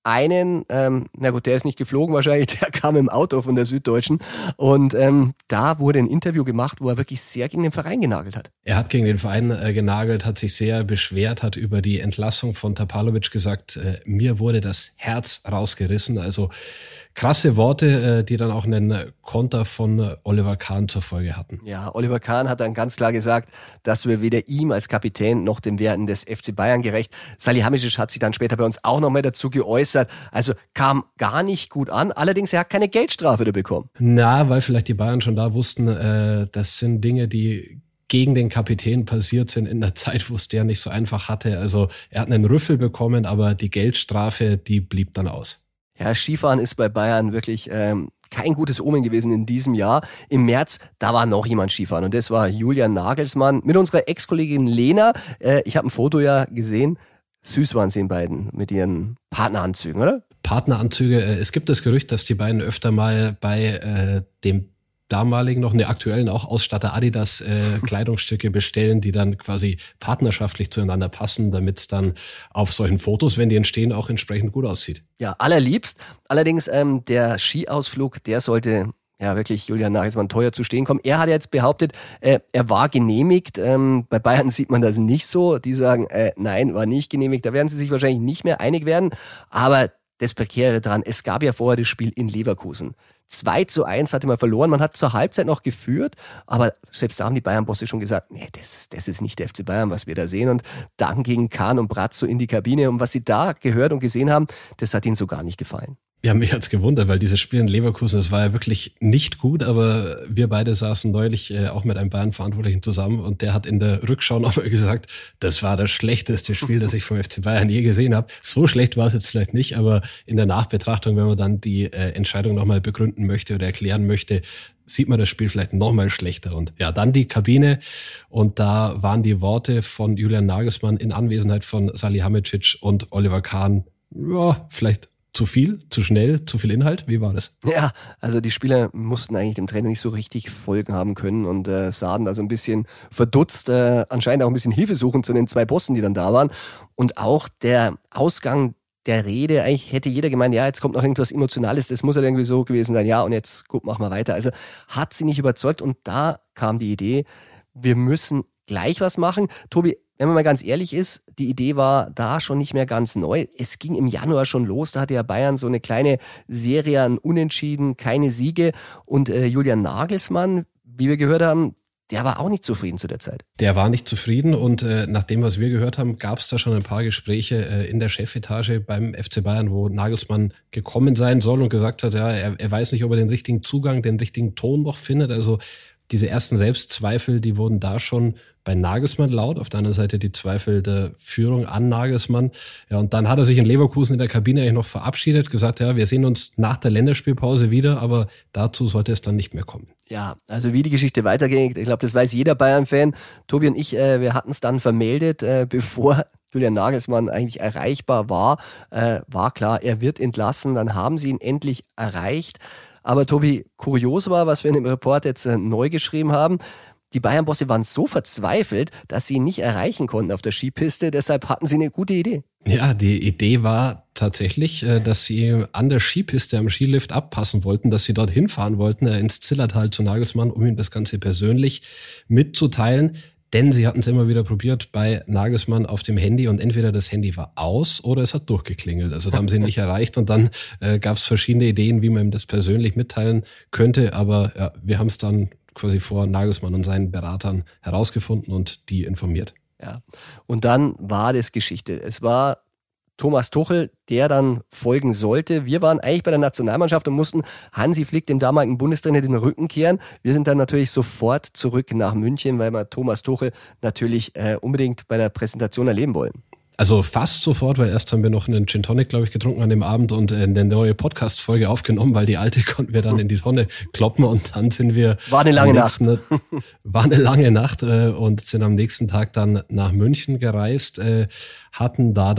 einen, ähm, na gut, der ist nicht geflogen wahrscheinlich, der kam im Auto von der Süddeutschen und ähm, da wurde ein Interview gemacht, wo er wirklich sehr gegen den Verein genagelt hat. Er hat gegen den Verein äh, genagelt, hat sich sehr beschwert, hat über die Entlassung von Tapalovic gesagt, äh, mir wurde das Herz rausgerissen. Also krasse Worte, äh, die dann auch einen Konter von äh, Oliver Kahn zur Folge hatten. Ja, Oliver Kahn hat dann ganz klar gesagt, dass wir weder ihm als Kapitän noch den Werten des F C Bayern gerecht. Salihamidzic hat sich dann später bei uns auch noch mal dazu geäußert. Also kam gar nicht gut an. Allerdings, er hat keine Geldstrafe bekommen. Na, weil vielleicht die Bayern schon da wussten, äh, das sind Dinge, die gegen den Kapitän passiert sind in der Zeit, wo es der nicht so einfach hatte. Also er hat einen Rüffel bekommen, aber die Geldstrafe, die blieb dann aus. Ja, Skifahren ist bei Bayern wirklich ähm, kein gutes Omen gewesen in diesem Jahr. Im März, da war noch jemand Skifahren und das war Julian Nagelsmann mit unserer Ex-Kollegin Lena. Äh, ich habe ein Foto ja gesehen. Süß waren sie beiden mit ihren Partneranzügen, oder? Partneranzüge. Äh, es gibt das Gerücht, dass die beiden öfter mal bei äh, dem damaligen, noch in der aktuellen auch Ausstatter Adidas äh, Kleidungsstücke bestellen, die dann quasi partnerschaftlich zueinander passen, damit es dann auf solchen Fotos, wenn die entstehen, auch entsprechend gut aussieht. Ja, allerliebst. Allerdings ähm, der Skiausflug, der sollte ja wirklich Julian Nagelsmann teuer zu stehen kommen. Er hat jetzt behauptet, äh, er war genehmigt. Ähm, bei Bayern sieht man das nicht so. Die sagen, äh, nein, war nicht genehmigt. Da werden sie sich wahrscheinlich nicht mehr einig werden. Aber das Prekäre dran, es gab ja vorher das Spiel in Leverkusen. zwei zu eins hatte man verloren. Man hat zur Halbzeit noch geführt, aber selbst da haben die Bayern-Bosse schon gesagt, nee, das, das ist nicht der F C Bayern, was wir da sehen. Und dann gingen Kahn und Brazzo in die Kabine. Und was sie da gehört und gesehen haben, das hat ihnen so gar nicht gefallen. Ja, mich hat's gewundert, weil dieses Spiel in Leverkusen, das war ja wirklich nicht gut, aber wir beide saßen neulich äh, auch mit einem Bayern-Verantwortlichen zusammen und der hat in der Rückschau nochmal gesagt, das war das schlechteste Spiel, das ich vom F C Bayern je gesehen habe. So schlecht war es jetzt vielleicht nicht, aber in der Nachbetrachtung, wenn man dann die äh, Entscheidung nochmal begründen möchte oder erklären möchte, sieht man das Spiel vielleicht nochmal schlechter. Und ja, dann die Kabine und da waren die Worte von Julian Nagelsmann in Anwesenheit von Salihamidzic und Oliver Kahn, ja, vielleicht zu viel, zu schnell, zu viel Inhalt? Wie war das? Ja, also die Spieler mussten eigentlich dem Trainer nicht so richtig folgen haben können und äh, sahen also ein bisschen verdutzt, äh, anscheinend auch ein bisschen Hilfe suchen zu den zwei Bossen, die dann da waren. Und auch der Ausgang der Rede, eigentlich hätte jeder gemeint, ja, jetzt kommt noch irgendwas Emotionales, das muss ja irgendwie so gewesen sein, ja, und jetzt gut, machen wir weiter. Also hat sie nicht überzeugt und da kam die Idee, wir müssen gleich was machen. Tobi, wenn man mal ganz ehrlich ist, die Idee war da schon nicht mehr ganz neu. Es ging im Januar schon los, da hatte ja Bayern so eine kleine Serie an Unentschieden, keine Siege. Und äh, Julian Nagelsmann, wie wir gehört haben, der war auch nicht zufrieden zu der Zeit. Der war nicht zufrieden und äh, nach dem, was wir gehört haben, gab es da schon ein paar Gespräche äh, in der Chefetage beim F C Bayern, wo Nagelsmann gekommen sein soll und gesagt hat, ja, er, er weiß nicht, ob er den richtigen Zugang, den richtigen Ton noch findet. Also diese ersten Selbstzweifel, die wurden da schon bei Nagelsmann laut, auf der anderen Seite die Zweifel der Führung an Nagelsmann. Ja, und dann hat er sich in Leverkusen in der Kabine eigentlich noch verabschiedet, gesagt, ja, wir sehen uns nach der Länderspielpause wieder, aber dazu sollte es dann nicht mehr kommen. Ja, also wie die Geschichte weitergeht, ich glaube, das weiß jeder Bayern-Fan. Tobi und ich, äh, wir hatten es dann vermeldet, äh, bevor Julian Nagelsmann eigentlich erreichbar war, äh, war klar, er wird entlassen, dann haben sie ihn endlich erreicht. Aber Tobi, kurios war, was wir in dem Report jetzt äh, neu geschrieben haben, die Bayern-Bosse waren so verzweifelt, dass sie ihn nicht erreichen konnten auf der Skipiste. Deshalb hatten sie eine gute Idee. Ja, die Idee war tatsächlich, dass sie an der Skipiste am Skilift abpassen wollten, dass sie dorthin fahren wollten, ins Zillertal zu Nagelsmann, um ihm das Ganze persönlich mitzuteilen. Denn sie hatten es immer wieder probiert bei Nagelsmann auf dem Handy und entweder das Handy war aus oder es hat durchgeklingelt. Also da haben sie ihn nicht erreicht und dann äh, gab es verschiedene Ideen, wie man ihm das persönlich mitteilen könnte. Aber ja, wir haben es dann quasi vor Nagelsmann und seinen Beratern herausgefunden und die informiert. Ja, und dann war das Geschichte. Es war Thomas Tuchel, der dann folgen sollte. Wir waren eigentlich bei der Nationalmannschaft und mussten Hansi Flick, dem damaligen Bundestrainer, den Rücken kehren. Wir sind dann natürlich sofort zurück nach München, weil wir Thomas Tuchel natürlich äh, unbedingt bei der Präsentation erleben wollen. Also fast sofort, weil erst haben wir noch einen Gin Tonic, glaube ich, getrunken an dem Abend und eine neue Podcast-Folge aufgenommen, weil die alte konnten wir dann in die Tonne kloppen und dann sind wir... War eine lange Nacht. War eine lange Nacht und sind am nächsten Tag dann nach München gereist, hatten da dann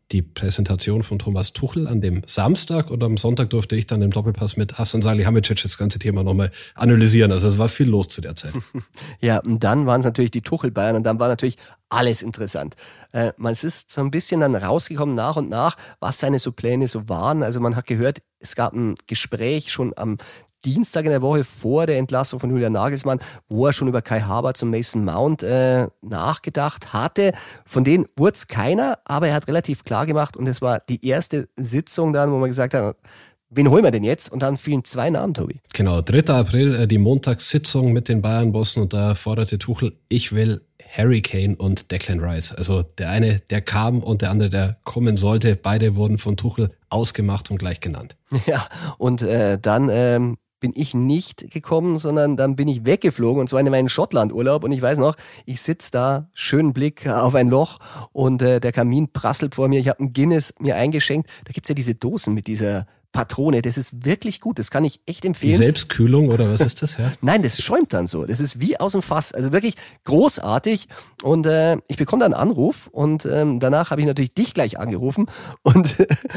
die Präsentation von Thomas Tuchel an dem Samstag und am Sonntag durfte ich dann im Doppelpass mit Hasan Salihamidzic das ganze Thema nochmal analysieren. Also es war viel los zu der Zeit. Ja, und dann waren es natürlich die Tuchel-Bayern und dann war natürlich alles interessant. Äh, man ist so ein bisschen dann rausgekommen nach und nach, was seine so Pläne so waren. Also man hat gehört, es gab ein Gespräch schon am Dienstag in der Woche vor der Entlassung von Julian Nagelsmann, wo er schon über Kai Havertz und Mason Mount äh, nachgedacht hatte. Von denen wurde es keiner, aber er hat relativ klar gemacht und es war die erste Sitzung dann, wo man gesagt hat, wen holen wir denn jetzt? Und dann fielen zwei Namen, Tobi. Genau, dritter April, äh, die Montagssitzung mit den Bayern-Bossen und da forderte Tuchel, ich will Harry Kane und Declan Rice. Also der eine, der kam und der andere, der kommen sollte. Beide wurden von Tuchel ausgemacht und gleich genannt. Ja, und äh, dann ähm, bin ich nicht gekommen, sondern dann bin ich weggeflogen und zwar in meinen Schottland-Urlaub und ich weiß noch, ich sitze da, schönen Blick auf ein Loch und äh, der Kamin prasselt vor mir, ich habe ein Guinness mir eingeschenkt, da gibt's ja diese Dosen mit dieser Patrone, das ist wirklich gut, das kann ich echt empfehlen. Die Selbstkühlung oder was ist das? Ja? Nein, das schäumt dann so, das ist wie aus dem Fass, also wirklich großartig und äh, ich bekomme dann einen Anruf und ähm, danach habe ich natürlich dich gleich angerufen und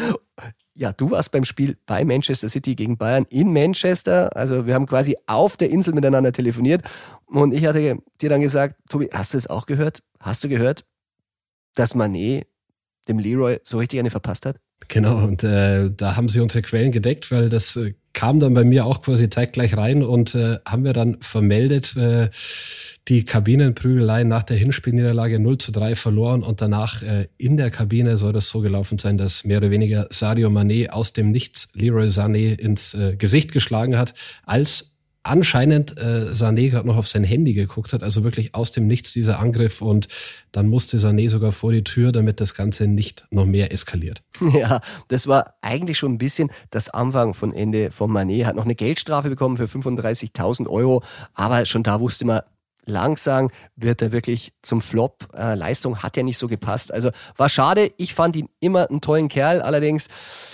ja, du warst beim Spiel bei Manchester City gegen Bayern in Manchester, also wir haben quasi auf der Insel miteinander telefoniert und ich hatte dir dann gesagt, Tobi, hast du es auch gehört? Hast du gehört, dass Mané dem Leroy so richtig eine verpasst hat? Genau, und äh, da haben sie unsere Quellen gedeckt, weil das äh, kam dann bei mir auch quasi zeitgleich rein und äh, haben wir dann vermeldet, äh, die Kabinenprügelei nach der Hinspielniederlage null zu drei verloren und danach äh, in der Kabine soll das so gelaufen sein, dass mehr oder weniger Sadio Mané aus dem Nichts Leroy Sané ins äh, Gesicht geschlagen hat, als anscheinend äh, Sané gerade noch auf sein Handy geguckt hat, also wirklich aus dem Nichts dieser Angriff und dann musste Sané sogar vor die Tür, damit das Ganze nicht noch mehr eskaliert. Ja, das war eigentlich schon ein bisschen das Anfang von Ende von Mané, hat noch eine Geldstrafe bekommen für fünfunddreißigtausend Euro, aber schon da wusste man, langsam wird er wirklich zum Flop. Äh, Leistung hat ja nicht so gepasst, also war schade, ich fand ihn immer einen tollen Kerl, allerdings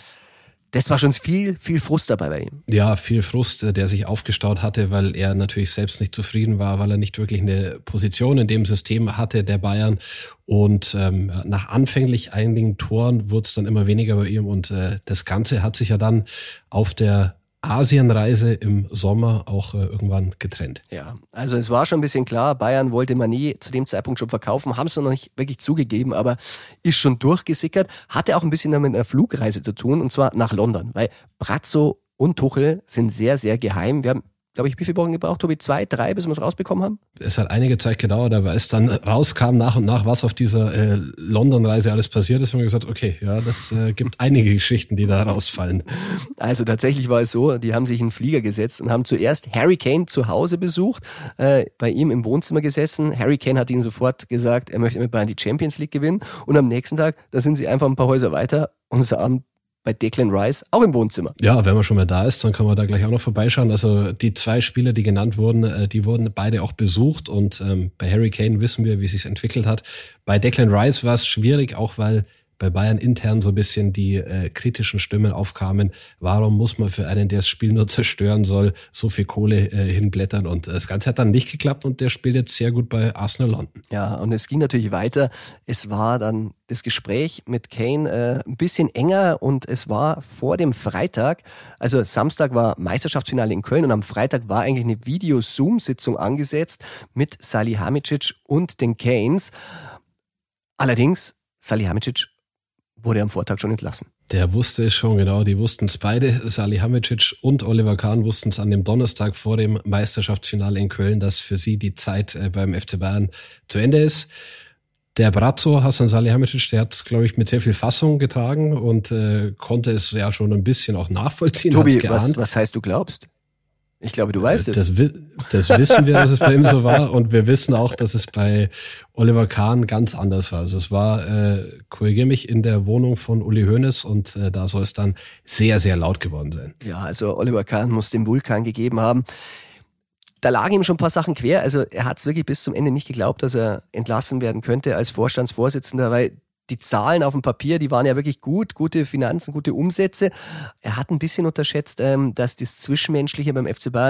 das war schon viel, viel Frust dabei bei ihm. Ja, viel Frust, der sich aufgestaut hatte, weil er natürlich selbst nicht zufrieden war, weil er nicht wirklich eine Position in dem System hatte, der Bayern. Und ähm, nach anfänglich einigen Toren wurde es dann immer weniger bei ihm. Und äh, das Ganze hat sich ja dann auf der Asienreise im Sommer auch äh, irgendwann getrennt. Ja, also es war schon ein bisschen klar, Bayern wollte Mané zu dem Zeitpunkt schon verkaufen, haben es noch nicht wirklich zugegeben, aber ist schon durchgesickert, hatte auch ein bisschen mit einer Flugreise zu tun und zwar nach London, weil Brazzo und Tuchel sind sehr, sehr geheim. Wir haben, glaube ich, wie viele Wochen gebraucht, Tobi? Zwei, drei, bis wir es rausbekommen haben? Es hat einige Zeit gedauert, aber als dann rauskam nach und nach, was auf dieser äh, London-Reise alles passiert ist, haben wir gesagt, okay, ja, das äh, gibt einige Geschichten, die da rausfallen. Also tatsächlich war es so, die haben sich in den Flieger gesetzt und haben zuerst Harry Kane zu Hause besucht, äh, bei ihm im Wohnzimmer gesessen. Harry Kane hat ihnen sofort gesagt, er möchte mit Bayern die Champions League gewinnen und am nächsten Tag, da sind sie einfach ein paar Häuser weiter und sahen bei Declan Rice auch im Wohnzimmer. Ja, wenn man schon mal da ist, dann kann man da gleich auch noch vorbeischauen. Also die zwei Spieler, die genannt wurden, die wurden beide auch besucht und ähm, bei Harry Kane wissen wir, wie es sich entwickelt hat. Bei Declan Rice war es schwierig, auch weil bei Bayern intern so ein bisschen die äh, kritischen Stimmen aufkamen. Warum muss man für einen, der das Spiel nur zerstören soll, so viel Kohle äh, hinblättern? Und das Ganze hat dann nicht geklappt und der spielt jetzt sehr gut bei Arsenal London. Ja, und es ging natürlich weiter. Es war dann das Gespräch mit Kane äh, ein bisschen enger und es war vor dem Freitag, also Samstag war Meisterschaftsfinale in Köln und am Freitag war eigentlich eine Video-Zoom-Sitzung angesetzt mit Salihamidzic und den Canes. Allerdings, Salihamidzic wurde am Vortag schon entlassen. Der wusste es schon, genau. Die wussten es beide. Salihamidzic und Oliver Kahn wussten es an dem Donnerstag vor dem Meisterschaftsfinale in Köln, dass für sie die Zeit beim F C Bayern zu Ende ist. Der Brazzo, Hasan Salihamidzic, der hat es, glaube ich, mit sehr viel Fassung getragen und äh, konnte es ja schon ein bisschen auch nachvollziehen. Tobi, was, was heißt, du glaubst? Ich glaube, du weißt das, es. Das wissen wir, dass es bei ihm so war. Und wir wissen auch, dass es bei Oliver Kahn ganz anders war. Also es war, äh, korrigiere mich, in der Wohnung von Uli Hoeneß und äh, da soll es dann sehr, sehr laut geworden sein. Ja, also Oliver Kahn muss den Vulkan gegeben haben. Da lagen ihm schon ein paar Sachen quer. Also er hat es wirklich bis zum Ende nicht geglaubt, dass er entlassen werden könnte als Vorstandsvorsitzender, weil die Zahlen auf dem Papier, die waren ja wirklich gut, gute Finanzen, gute Umsätze. Er hat ein bisschen unterschätzt, dass das Zwischenmenschliche beim F C Bayern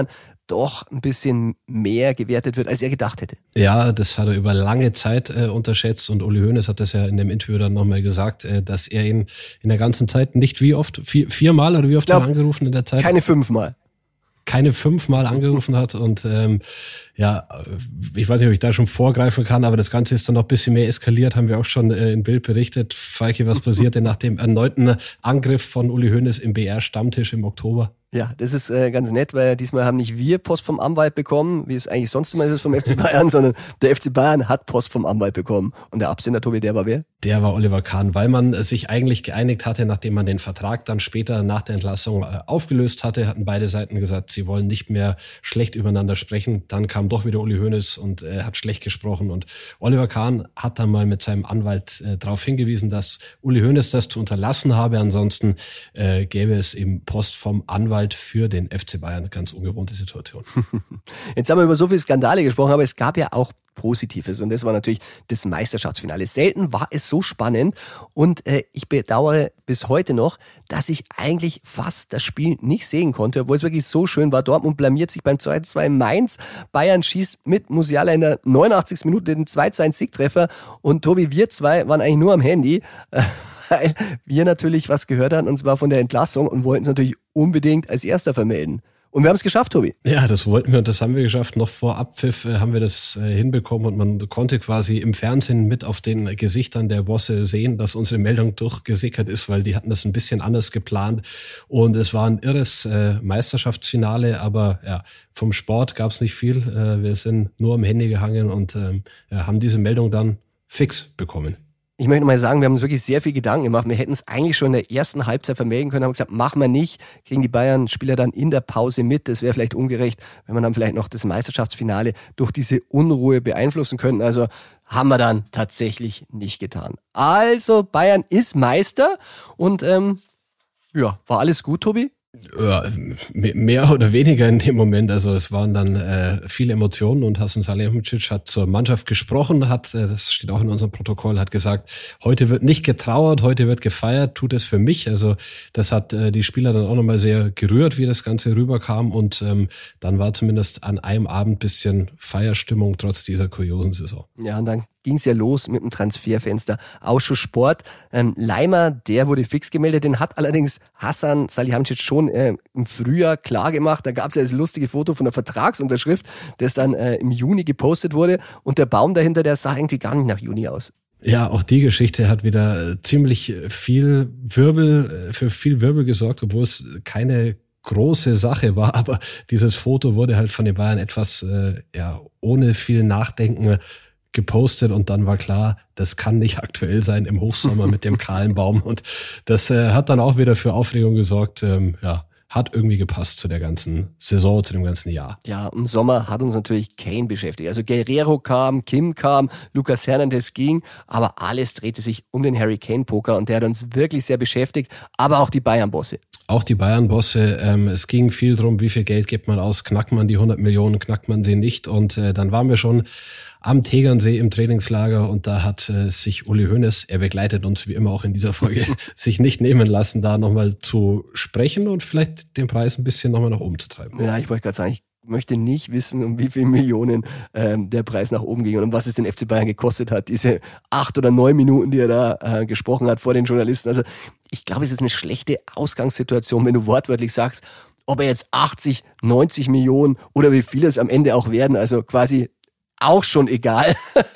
doch ein bisschen mehr gewertet wird, als er gedacht hätte. Ja, das hat er über lange Zeit äh, unterschätzt und Uli Hoeneß hat das ja in dem Interview dann nochmal gesagt, äh, dass er ihn in der ganzen Zeit nicht wie oft, vier, viermal oder wie oft hat er angerufen in der Zeit? Keine fünfmal. keine fünfmal angerufen hat und ähm, ja, ich weiß nicht, ob ich da schon vorgreifen kann, aber das Ganze ist dann noch ein bisschen mehr eskaliert, haben wir auch schon äh, in Bild berichtet. Falki, was passierte nach dem erneuten Angriff von Uli Hoeneß im B R-Stammtisch im Oktober? Ja, das ist äh, ganz nett, weil diesmal haben nicht wir Post vom Anwalt bekommen, wie es eigentlich sonst immer ist vom F C Bayern, sondern der F C Bayern hat Post vom Anwalt bekommen. Und der Absender, Tobi, der war wer? Der war Oliver Kahn, weil man sich eigentlich geeinigt hatte, nachdem man den Vertrag dann später nach der Entlassung äh, aufgelöst hatte, hatten beide Seiten gesagt, sie wollen nicht mehr schlecht übereinander sprechen. Dann kam doch wieder Uli Hoeneß und äh, hat schlecht gesprochen. Und Oliver Kahn hat dann mal mit seinem Anwalt äh, darauf hingewiesen, dass Uli Hoeneß das zu unterlassen habe. Ansonsten äh, gäbe es eben Post vom Anwalt für den F C Bayern. Ganz ungewohnte Situation. Jetzt haben wir über so viele Skandale gesprochen, aber es gab ja auch Positives und das war natürlich das Meisterschaftsfinale. Selten war es so spannend und äh, ich bedauere bis heute noch, dass ich eigentlich fast das Spiel nicht sehen konnte, obwohl es wirklich so schön war. Dortmund blamiert sich beim zwei zu zwei in Mainz. Bayern schießt mit Musiala in der neunundachtzigsten Minute den zwei zu eins Siegtreffer und Tobi, wir zwei waren eigentlich nur am Handy, weil wir natürlich was gehört haben und zwar von der Entlassung und wollten es natürlich unbedingt als Erster vermelden. Und wir haben es geschafft, Tobi. Ja, das wollten wir und das haben wir geschafft. Noch vor Abpfiff äh, haben wir das äh, hinbekommen und man konnte quasi im Fernsehen mit auf den Gesichtern der Bosse sehen, dass unsere Meldung durchgesickert ist, weil die hatten das ein bisschen anders geplant und es war ein irres äh, Meisterschaftsfinale, aber ja, vom Sport gab es nicht viel. Äh, wir sind nur am Handy gehangen und ähm, ja, haben diese Meldung dann fix bekommen. Ich möchte mal sagen, wir haben uns wirklich sehr viel Gedanken gemacht. Wir hätten es eigentlich schon in der ersten Halbzeit vermelden können, haben gesagt, machen wir nicht, kriegen die Bayern-Spieler dann in der Pause mit. Das wäre vielleicht ungerecht, wenn wir dann vielleicht noch das Meisterschaftsfinale durch diese Unruhe beeinflussen könnten. Also haben wir dann tatsächlich nicht getan. Also Bayern ist Meister und ähm, ja, war alles gut, Tobi? Ja, mehr oder weniger in dem Moment. Also es waren dann äh, viele Emotionen und Hasan Salihamidzic hat zur Mannschaft gesprochen, hat, äh, das steht auch in unserem Protokoll, hat gesagt, heute wird nicht getrauert, heute wird gefeiert, tut es für mich. Also das hat äh, die Spieler dann auch nochmal sehr gerührt, wie das Ganze rüberkam und ähm, dann war zumindest an einem Abend bisschen Feierstimmung trotz dieser kuriosen Saison. Ja, und dann ging es ja los mit dem Transferfenster. Ausschuss Sport. Ähm, Leimer, der wurde fix gemeldet. Den hat allerdings Hasan Salihamidzic schon äh, im Frühjahr klar gemacht. Da gab es ja das lustige Foto von der Vertragsunterschrift, das dann äh, im Juni gepostet wurde. Und der Baum dahinter, der sah irgendwie gar nicht nach Juni aus. Ja, auch die Geschichte hat wieder ziemlich viel Wirbel, für viel Wirbel gesorgt, obwohl es keine große Sache war. Aber dieses Foto wurde halt von den Bayern etwas äh, ja ohne viel Nachdenken gepostet und dann war klar, das kann nicht aktuell sein im Hochsommer mit dem kahlen Baum und das äh, hat dann auch wieder für Aufregung gesorgt. Ähm, ja, hat irgendwie gepasst zu der ganzen Saison, zu dem ganzen Jahr. Ja, im Sommer hat uns natürlich Kane beschäftigt. Also Guerrero kam, Kim kam, Lucas Hernandez ging, aber alles drehte sich um den Harry Kane-Poker und der hat uns wirklich sehr beschäftigt, aber auch die Bayern-Bosse. Auch die Bayern-Bosse, ähm, es ging viel drum, wie viel Geld gibt man aus, knackt man die hundert Millionen, knackt man sie nicht und äh, dann waren wir schon am Tegernsee im Trainingslager und da hat äh, sich Uli Hoeneß, er begleitet uns wie immer auch in dieser Folge, sich nicht nehmen lassen, da nochmal zu sprechen und vielleicht den Preis ein bisschen nochmal nach oben zu treiben. Ja, ich wollte gerade sagen, ich möchte nicht wissen, um wie viele Millionen ähm, der Preis nach oben ging und um was es den F C Bayern gekostet hat, diese acht oder neun Minuten, die er da äh, gesprochen hat vor den Journalisten. Also ich glaube, es ist eine schlechte Ausgangssituation, wenn du wortwörtlich sagst, ob er jetzt achtzig, neunzig Millionen oder wie viel es am Ende auch werden, also quasi auch schon egal,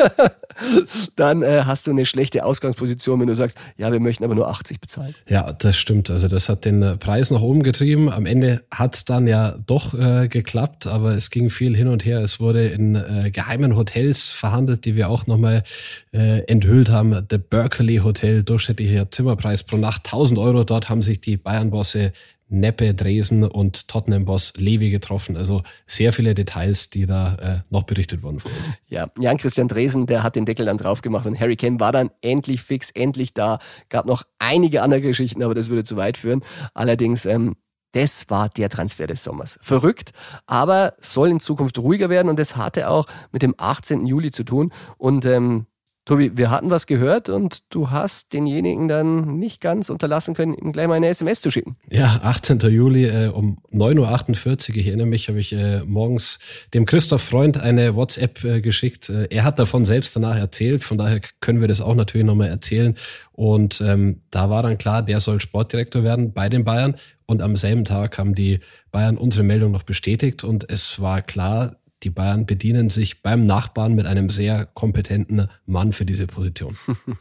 dann äh, hast du eine schlechte Ausgangsposition, wenn du sagst, ja, wir möchten aber nur achtzig bezahlen. Ja, das stimmt. Also das hat den Preis nach oben getrieben. Am Ende hat es dann ja doch äh, geklappt, aber es ging viel hin und her. Es wurde in äh, geheimen Hotels verhandelt, die wir auch nochmal äh, enthüllt haben. The Berkeley Hotel, durchschnittlicher Zimmerpreis pro Nacht tausend Euro. Dort haben sich die Bayern-Bosse Neppe, Dresen und Tottenham-Boss Lewy getroffen. Also sehr viele Details, die da äh, noch berichtet wurden von uns. Ja, Jan-Christian Dresen, der hat den Deckel dann drauf gemacht und Harry Kane war dann endlich fix, endlich da. Gab noch einige andere Geschichten, aber das würde zu weit führen. Allerdings, ähm, das war der Transfer des Sommers. Verrückt, aber soll in Zukunft ruhiger werden und das hatte auch mit dem achtzehnten Juli zu tun. Und ähm, Tobi, wir hatten was gehört und du hast denjenigen dann nicht ganz unterlassen können, ihm gleich mal eine S M S zu schicken. Ja, achtzehnten Juli äh, um neun Uhr achtundvierzig, ich erinnere mich, habe ich äh, morgens dem Christoph Freund eine WhatsApp äh, geschickt. Äh, er hat davon selbst danach erzählt, von daher können wir das auch natürlich nochmal erzählen. Und ähm, da war dann klar, der soll Sportdirektor werden bei den Bayern. Und am selben Tag haben die Bayern unsere Meldung noch bestätigt und es war klar, die Bayern bedienen sich beim Nachbarn mit einem sehr kompetenten Mann für diese Position.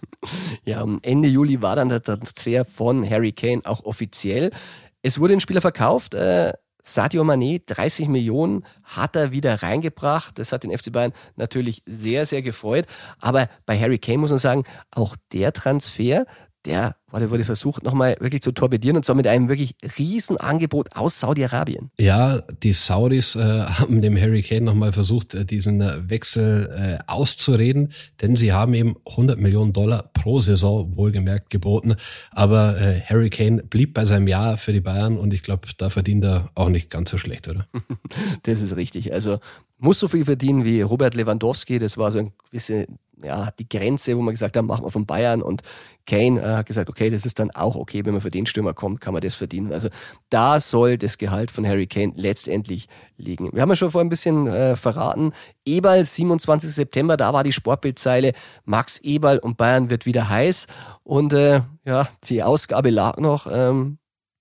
Ja, Ende Juli war dann der Transfer von Harry Kane auch offiziell. Es wurde ein Spieler verkauft, äh, Sadio Mané, dreißig Millionen hat er wieder reingebracht. Das hat den F C Bayern natürlich sehr, sehr gefreut. Aber bei Harry Kane muss man sagen, auch der Transfer, der wurde versucht, nochmal wirklich zu torpedieren und zwar mit einem wirklich riesen Angebot aus Saudi-Arabien. Ja, die Saudis äh, haben dem Harry Kane nochmal versucht, äh, diesen äh, Wechsel äh, auszureden, denn sie haben ihm hundert Millionen Dollar pro Saison wohlgemerkt geboten. Aber äh, Harry Kane blieb bei seinem Jahr für die Bayern und ich glaube, da verdient er auch nicht ganz so schlecht, oder? Das ist richtig. Also muss so viel verdienen wie Robert Lewandowski. Das war so ein gewisse, ja, die Grenze, wo man gesagt hat, machen wir von Bayern. Und Kane äh, hat gesagt, okay, das ist dann auch okay, wenn man für den Stürmer kommt, kann man das verdienen. Also da soll das Gehalt von Harry Kane letztendlich liegen. Wir haben ja schon vorhin ein bisschen äh, verraten. Eberl, siebenundzwanzigsten September, da war die Sportbildzeile, Max Eberl und Bayern wird wieder heiß. Und äh, ja, die Ausgabe lag noch. Ähm,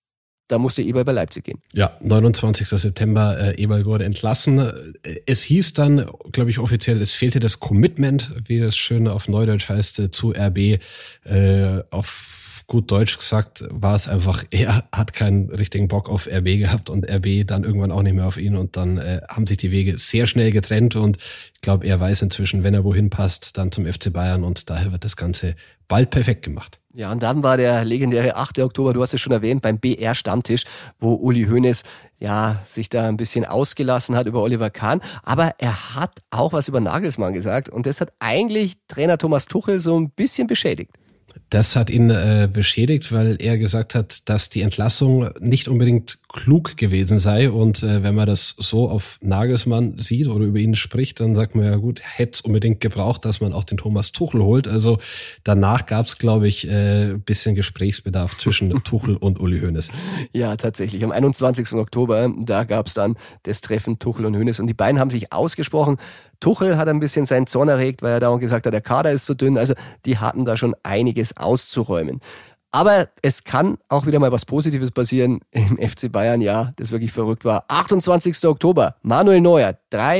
Da musste Eberl bei Leipzig gehen. Ja, neunundzwanzigsten September, äh, Eberl wurde entlassen. Es hieß dann, glaube ich, offiziell, es fehlte das Commitment, wie das schön auf Neudeutsch heißt, äh, zu R B. Äh, auf gut Deutsch gesagt war es einfach, er hat keinen richtigen Bock auf R B gehabt und R B dann irgendwann auch nicht mehr auf ihn und dann äh, haben sich die Wege sehr schnell getrennt und ich glaube, er weiß inzwischen, wenn er wohin passt, dann zum F C Bayern und daher wird das Ganze bald perfekt gemacht. Ja, und dann war der legendäre achte Oktober, du hast es schon erwähnt, beim B R-Stammtisch, wo Uli Hoeneß ja sich da ein bisschen ausgelassen hat über Oliver Kahn. Aber er hat auch was über Nagelsmann gesagt und das hat eigentlich Trainer Thomas Tuchel so ein bisschen beschädigt. Das hat ihn äh, beschädigt, weil er gesagt hat, dass die Entlassung nicht unbedingt klug gewesen sei. Und äh, wenn man das so auf Nagelsmann sieht oder über ihn spricht, dann sagt man ja gut, hätte es unbedingt gebraucht, dass man auch den Thomas Tuchel holt. Also danach gab es, glaube ich, ein äh, bisschen Gesprächsbedarf zwischen Tuchel und Uli Hoeneß. Ja, tatsächlich. Am einundzwanzigsten Oktober, da gab es dann das Treffen Tuchel und Hoeneß. Und die beiden haben sich ausgesprochen. Tuchel hat ein bisschen seinen Zorn erregt, weil er dauernd gesagt hat, der Kader ist zu dünn. Also die hatten da schon einiges auszuräumen. Aber es kann auch wieder mal was Positives passieren im F C Bayern, ja, das wirklich verrückt war. achtundzwanzigsten Oktober, Manuel Neuer,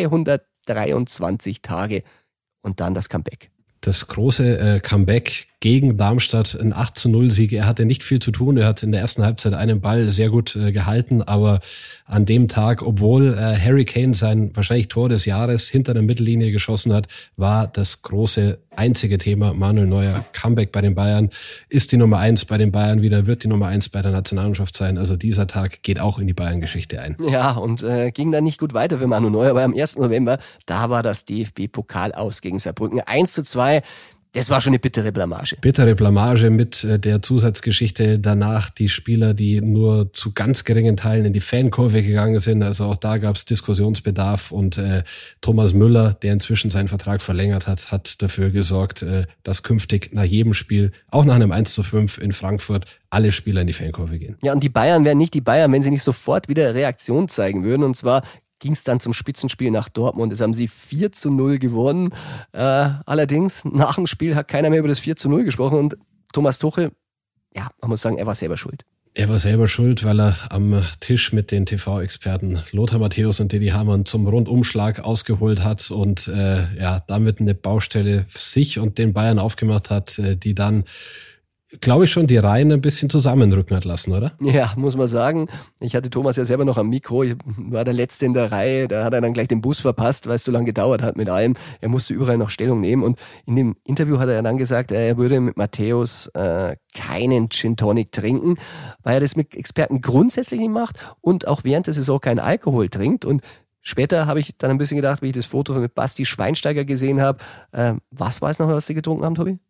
dreihundertdreiundzwanzig Tage und dann das Comeback. Das große äh, Comeback gegen Darmstadt, ein acht zu null Sieg. Er hatte nicht viel zu tun. Er hat in der ersten Halbzeit einen Ball sehr gut äh, gehalten. Aber an dem Tag, obwohl äh, Harry Kane sein wahrscheinlich Tor des Jahres hinter der Mittellinie geschossen hat, war das große einzige Thema Manuel Neuer. Comeback bei den Bayern, ist die Nummer eins bei den Bayern wieder, wird die Nummer eins bei der Nationalmannschaft sein. Also dieser Tag geht auch in die Bayern-Geschichte ein. Ja, und äh, ging dann nicht gut weiter für Manuel Neuer. Aber am ersten November, da war das D F B-Pokal aus gegen Saarbrücken. eins zu zwei. Das war schon eine bittere Blamage. Bittere Blamage mit der Zusatzgeschichte danach, die Spieler, die nur zu ganz geringen Teilen in die Fankurve gegangen sind. Also auch da gab es Diskussionsbedarf und äh, Thomas Müller, der inzwischen seinen Vertrag verlängert hat, hat dafür gesorgt, äh, dass künftig nach jedem Spiel, auch nach einem eins zu fünf in Frankfurt, alle Spieler in die Fankurve gehen. Ja, und die Bayern wären nicht die Bayern, wenn sie nicht sofort wieder Reaktion zeigen würden. Und zwar ging es dann zum Spitzenspiel nach Dortmund. Das haben sie vier zu null gewonnen. Äh, allerdings, nach dem Spiel hat keiner mehr über das vier zu null gesprochen. Und Thomas Tuchel, ja, man muss sagen, er war selber schuld. Er war selber schuld, weil er am Tisch mit den T V-Experten Lothar Matthäus und Didi Hamann zum Rundumschlag ausgeholt hat und äh, ja damit eine Baustelle sich und den Bayern aufgemacht hat, äh, die dann, glaube ich, schon die Reihen ein bisschen zusammenrücken hat lassen, oder? Ja, muss man sagen. Ich hatte Thomas ja selber noch am Mikro. Ich war der Letzte in der Reihe. Da hat er dann gleich den Bus verpasst, weil es so lange gedauert hat mit allem. Er musste überall noch Stellung nehmen. Und in dem Interview hat er dann gesagt, er würde mit Matthäus äh, keinen Gin Tonic trinken, weil er das mit Experten grundsätzlich nicht macht und auch während der Saison keinen Alkohol trinkt. Und später habe ich dann ein bisschen gedacht, wie ich das Foto mit Basti Schweinsteiger gesehen habe. Äh, was war es noch, was Sie getrunken haben, Tobi?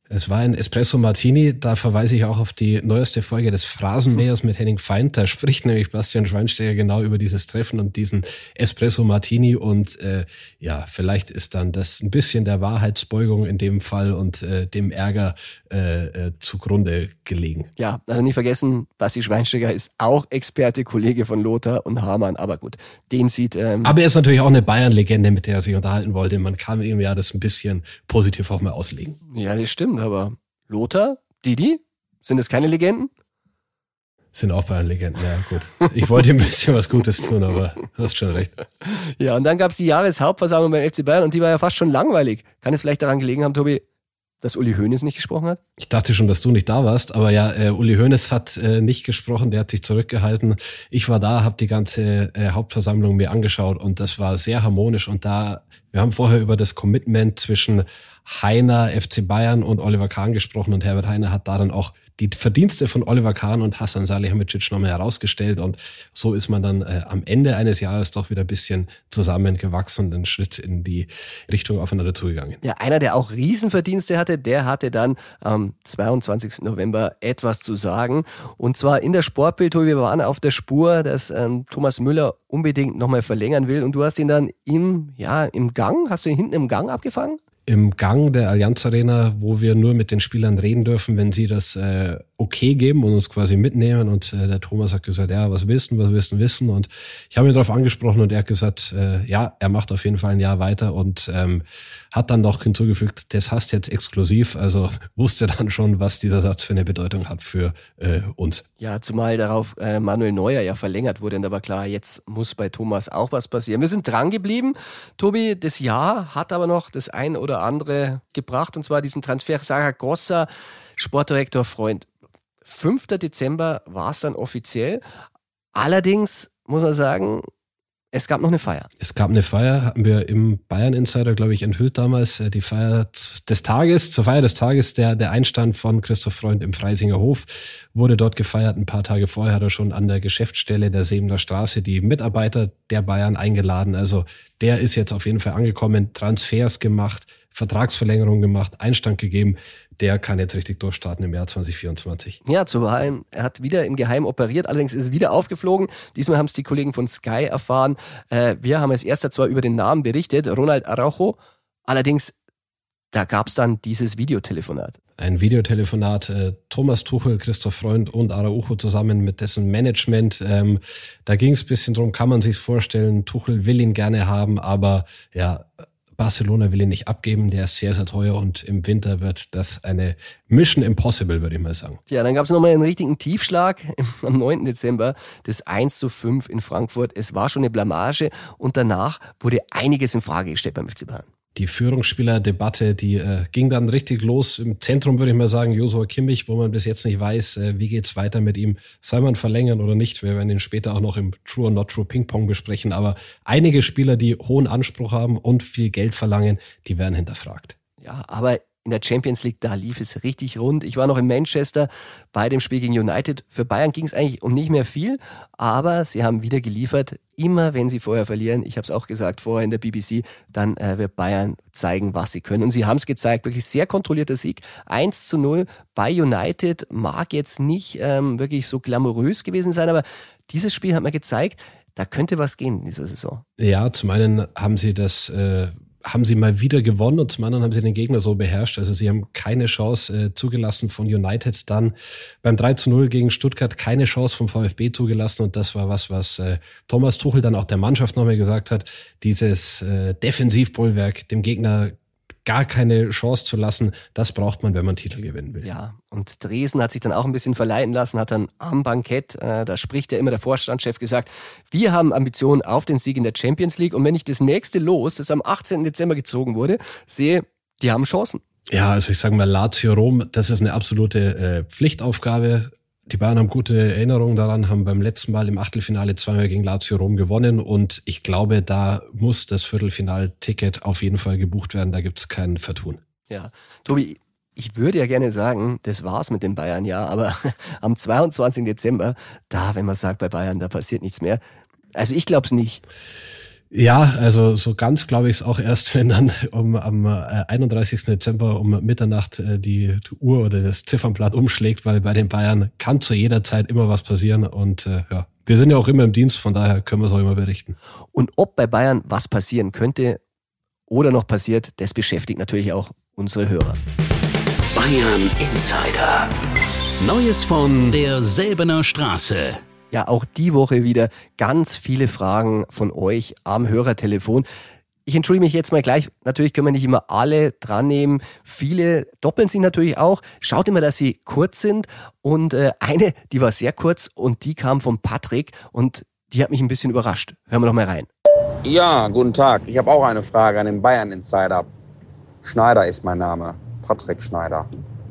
Es war ein Espresso Martini, da verweise ich auch auf die neueste Folge des Phrasenmähers mit Henning Feind. Da spricht nämlich Bastian Schweinsteiger genau über dieses Treffen und diesen Espresso Martini und äh, ja, vielleicht ist dann das ein bisschen der Wahrheitsbeugung in dem Fall und äh, dem Ärger äh, äh, zugrunde gelegen. Ja, also nicht vergessen, Basti Schweinsteiger ist auch Experte, Kollege von Lothar und Hamann, aber gut, den sieht... Ähm aber er ist natürlich auch eine Bayern-Legende, mit der er sich unterhalten wollte. Man kann ihm ja das ein bisschen positiv auch mal auslegen. Ja, das stimmt, aber Lothar, Didi, sind das keine Legenden? Sind auch Bayern-Legenden, ja gut. Ich wollte ihm ein bisschen was Gutes tun, aber du hast schon recht. Ja, und dann gab es die Jahreshauptversammlung beim F C Bayern und die war ja fast schon langweilig. Kann es vielleicht daran gelegen haben, Tobi, dass Uli Hoeneß nicht gesprochen hat? Ich dachte schon, dass du nicht da warst, aber ja, äh, Uli Hoeneß hat äh, nicht gesprochen, der hat sich zurückgehalten. Ich war da, habe die ganze äh, Hauptversammlung mir angeschaut und das war sehr harmonisch und da, wir haben vorher über das Commitment zwischen Heiner, F C Bayern und Oliver Kahn gesprochen und Herbert Heiner hat da dann auch die Verdienste von Oliver Kahn und Hasan Salihamidzic nochmal herausgestellt und so ist man dann äh, am Ende eines Jahres doch wieder ein bisschen zusammengewachsen und einen Schritt in die Richtung aufeinander zugegangen. Ja, einer, der auch Riesenverdienste hatte, der hatte dann am zweiundzwanzigsten November etwas zu sagen und zwar in der Sportbild, wir waren auf der Spur, dass ähm, Thomas Müller unbedingt nochmal verlängern will und du hast ihn dann im, ja, im Gang, hast du ihn hinten im Gang abgefangen? Im Gang der Allianz Arena, wo wir nur mit den Spielern reden dürfen, wenn sie das äh, okay geben und uns quasi mitnehmen. Und äh, der Thomas hat gesagt, ja, was willst du, was willst du wissen? Und ich habe ihn darauf angesprochen und er hat gesagt, äh, ja, er macht auf jeden Fall ein Jahr weiter und ähm, hat dann noch hinzugefügt, das hast jetzt exklusiv. Also wusste dann schon, was dieser Satz für eine Bedeutung hat für äh, uns. Ja, zumal darauf äh, Manuel Neuer ja verlängert wurde. Und aber klar, jetzt muss bei Thomas auch was passieren. Wir sind dran geblieben. Tobi, das Jahr hat aber noch das ein oder andere gebracht. Und zwar diesen Transfer Saragossa, Sportdirektor Freund. fünfter Dezember war es dann offiziell. Allerdings muss man sagen, es gab noch eine Feier. Es gab eine Feier, hatten wir im Bayern Insider, glaube ich, enthüllt damals. Die Feier des Tages, zur Feier des Tages, der, der Einstand von Christoph Freund im Freisinger Hof wurde dort gefeiert. Ein paar Tage vorher hat er schon an der Geschäftsstelle der Sebener Straße die Mitarbeiter der Bayern eingeladen. Also der ist jetzt auf jeden Fall angekommen, Transfers gemacht, Vertragsverlängerung gemacht, Einstand gegeben. Der kann jetzt richtig durchstarten im Jahr zwanzig vierundzwanzig. Ja, zuweilen, er hat wieder im Geheimen operiert, allerdings ist er wieder aufgeflogen. Diesmal haben es die Kollegen von Sky erfahren. Äh, wir haben als erster zwar über den Namen berichtet, Ronald Araujo, allerdings da gab es dann dieses Videotelefonat. Ein Videotelefonat, äh, Thomas Tuchel, Christoph Freund und Araujo zusammen mit dessen Management. Ähm, da ging es ein bisschen drum, kann man sich's vorstellen, Tuchel will ihn gerne haben, aber ja, Barcelona will ihn nicht abgeben, der ist sehr, sehr teuer und im Winter wird das eine Mission Impossible, würde ich mal sagen. Ja, dann gab es nochmal einen richtigen Tiefschlag am neunten Dezember, das eins zu fünf in Frankfurt. Es war schon eine Blamage und danach wurde einiges in Frage gestellt beim F C Bayern. Die Führungsspielerdebatte, die äh, ging dann richtig los. Im Zentrum würde ich mal sagen, Joshua Kimmich, wo man bis jetzt nicht weiß, äh, wie geht's weiter mit ihm. Soll man verlängern oder nicht? Wir werden ihn später auch noch im True or Not True Ping Pong besprechen. Aber einige Spieler, die hohen Anspruch haben und viel Geld verlangen, die werden hinterfragt. Ja, aber in der Champions League, da lief es richtig rund. Ich war noch in Manchester bei dem Spiel gegen United. Für Bayern ging es eigentlich um nicht mehr viel, aber sie haben wieder geliefert. Immer wenn sie vorher verlieren, ich habe es auch gesagt vorher in der B B C, dann äh, wird Bayern zeigen, was sie können. Und sie haben es gezeigt, wirklich sehr kontrollierter Sieg. eins zu null bei United mag jetzt nicht ähm, wirklich so glamourös gewesen sein, aber dieses Spiel hat mir gezeigt, da könnte was gehen in dieser Saison. Ja, zum einen haben sie das... Äh haben sie mal wieder gewonnen und zum anderen haben sie den Gegner so beherrscht. Also sie haben keine Chance äh, zugelassen von United. Dann beim drei zu null gegen Stuttgart keine Chance vom VfB zugelassen und das war was, was äh, Thomas Tuchel dann auch der Mannschaft nochmal gesagt hat. Dieses äh, Defensivbollwerk, dem Gegner gar keine Chance zu lassen, das braucht man, wenn man Titel gewinnen will. Ja, und Dresden hat sich dann auch ein bisschen verleiten lassen, hat dann am Bankett, äh, da spricht ja immer der Vorstandschef, gesagt, wir haben Ambitionen auf den Sieg in der Champions League und wenn ich das nächste Los, das am achtzehnten Dezember gezogen wurde, sehe, die haben Chancen. Ja, also ich sage mal, Lazio Rom, das ist eine absolute äh, Pflichtaufgabe. Die Bayern haben gute Erinnerungen daran, haben beim letzten Mal im Achtelfinale zweimal gegen Lazio Rom gewonnen und ich glaube, da muss das Viertelfinalticket auf jeden Fall gebucht werden, da gibt's kein Vertun. Ja, Tobi, ich würde ja gerne sagen, das war's mit den Bayern, ja, aber am zweiundzwanzigsten Dezember, da, wenn man sagt bei Bayern, da passiert nichts mehr. Also ich glaub's nicht. Ja, also so ganz glaube ich es auch erst, wenn dann um, am einunddreißigsten Dezember um Mitternacht äh, die Uhr oder das Ziffernblatt umschlägt, weil bei den Bayern kann zu jeder Zeit immer was passieren und äh, ja, wir sind ja auch immer im Dienst, von daher können wir es auch immer berichten. Und ob bei Bayern was passieren könnte oder noch passiert, das beschäftigt natürlich auch unsere Hörer. Bayern Insider. Neues von der Säbener Straße. Ja, auch die Woche wieder ganz viele Fragen von euch am Hörertelefon. Ich entschuldige mich jetzt mal gleich. Natürlich können wir nicht immer alle dran nehmen. Viele doppeln sich natürlich auch. Schaut immer, dass sie kurz sind. Und äh, eine, die war sehr kurz und die kam von Patrick und die hat mich ein bisschen überrascht. Hören wir doch mal rein. Ja, guten Tag. Ich habe auch eine Frage an den Bayern Insider. Schneider ist mein Name. Patrick Schneider.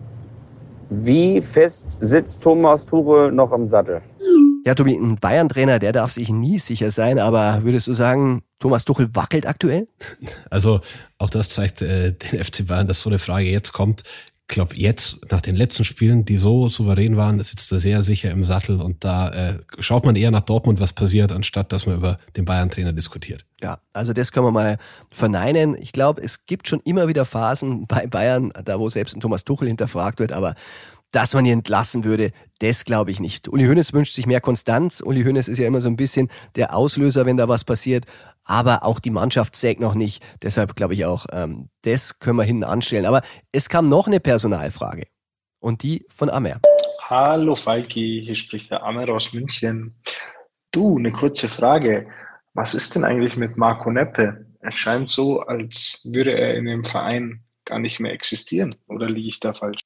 Wie fest sitzt Thomas Tuchel noch im Sattel? Ja, Tobi, ein Bayern-Trainer, der darf sich nie sicher sein, aber würdest du sagen, Thomas Tuchel wackelt aktuell? Also auch das zeigt äh, den F C Bayern, dass so eine Frage jetzt kommt. Ich glaube, jetzt nach den letzten Spielen, die so souverän waren, sitzt er sehr sicher im Sattel und da äh, schaut man eher nach Dortmund, was passiert, anstatt dass man über den Bayern-Trainer diskutiert. Ja, also das können wir mal verneinen. Ich glaube, es gibt schon immer wieder Phasen bei Bayern, da wo selbst ein Thomas Tuchel hinterfragt wird, aber dass man ihn entlassen würde, das glaube ich nicht. Uli Hoeneß wünscht sich mehr Konstanz. Uli Hoeneß ist ja immer so ein bisschen der Auslöser, wenn da was passiert. Aber auch die Mannschaft sägt noch nicht. Deshalb glaube ich auch, ähm, das können wir hinten anstellen. Aber es kam noch eine Personalfrage. Und die von Amer. Hallo Falki, hier spricht der Amer aus München. Du, eine kurze Frage. Was ist denn eigentlich mit Marco Neppe? Es scheint so, als würde er in dem Verein gar nicht mehr existieren. Oder liege ich da falsch?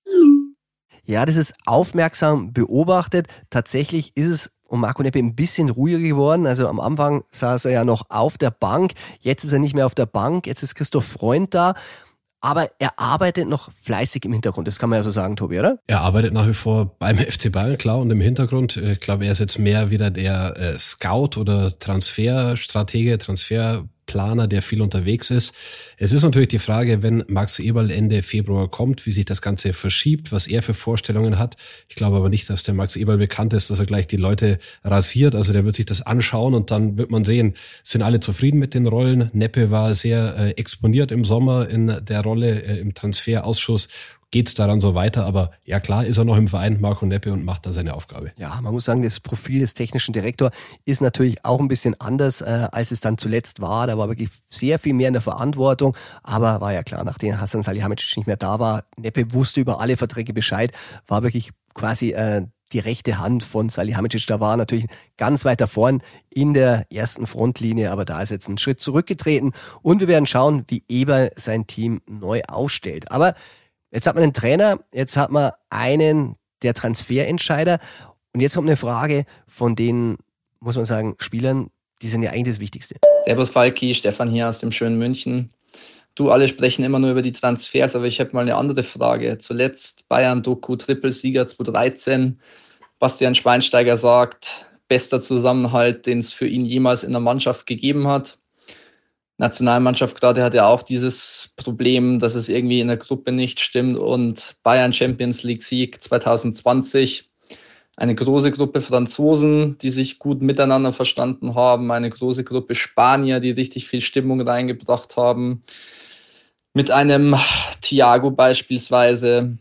Ja, das ist aufmerksam beobachtet. Tatsächlich ist es um Marco Neppe ein bisschen ruhiger geworden. Also am Anfang saß er ja noch auf der Bank. Jetzt ist er nicht mehr auf der Bank. Jetzt ist Christoph Freund da. Aber er arbeitet noch fleißig im Hintergrund. Das kann man ja so sagen, Tobi, oder? Er arbeitet nach wie vor beim F C Bayern, klar, und im Hintergrund. Ich glaube, er ist jetzt mehr wieder der äh, Scout oder Transferstratege, Transferplaner, der viel unterwegs ist. Es ist natürlich die Frage, wenn Max Eberl Ende Februar kommt, wie sich das Ganze verschiebt, was er für Vorstellungen hat. Ich glaube aber nicht, dass der Max Eberl bekannt ist, dass er gleich die Leute rasiert. Also der wird sich das anschauen und dann wird man sehen, sind alle zufrieden mit den Rollen. Neppe war sehr äh, exponiert im Sommer in der Rolle äh, im Transferausschuss. Geht's daran so weiter, aber ja klar ist er noch im Verein, Marco Neppe, und macht da seine Aufgabe. Ja, man muss sagen, das Profil des technischen Direktors ist natürlich auch ein bisschen anders, äh, als es dann zuletzt war. Da war wirklich sehr viel mehr in der Verantwortung, aber war ja klar, nachdem Hasan Salihamidzic nicht mehr da war, Neppe wusste über alle Verträge Bescheid, war wirklich quasi äh, die rechte Hand von Salihamidzic. Da war natürlich ganz weiter vorn in der ersten Frontlinie, aber da ist jetzt ein Schritt zurückgetreten und wir werden schauen, wie Eberl sein Team neu aufstellt. Aber jetzt hat man einen Trainer, jetzt hat man einen der Transferentscheider und jetzt kommt eine Frage von den, muss man sagen, Spielern, die sind ja eigentlich das Wichtigste. Servus Falki, Stefan hier aus dem schönen München. Du, alle sprechen immer nur über die Transfers, aber ich habe mal eine andere Frage. Zuletzt Bayern-Doku, Trippelsieger zweitausenddreizehn. Bastian Schweinsteiger sagt, bester Zusammenhalt, den es für ihn jemals in der Mannschaft gegeben hat. Nationalmannschaft gerade hat ja auch dieses Problem, dass es irgendwie in der Gruppe nicht stimmt, und Bayern Champions League Sieg zwanzig zwanzig. Eine große Gruppe Franzosen, die sich gut miteinander verstanden haben, eine große Gruppe Spanier, die richtig viel Stimmung reingebracht haben. Mit einem Thiago beispielsweise,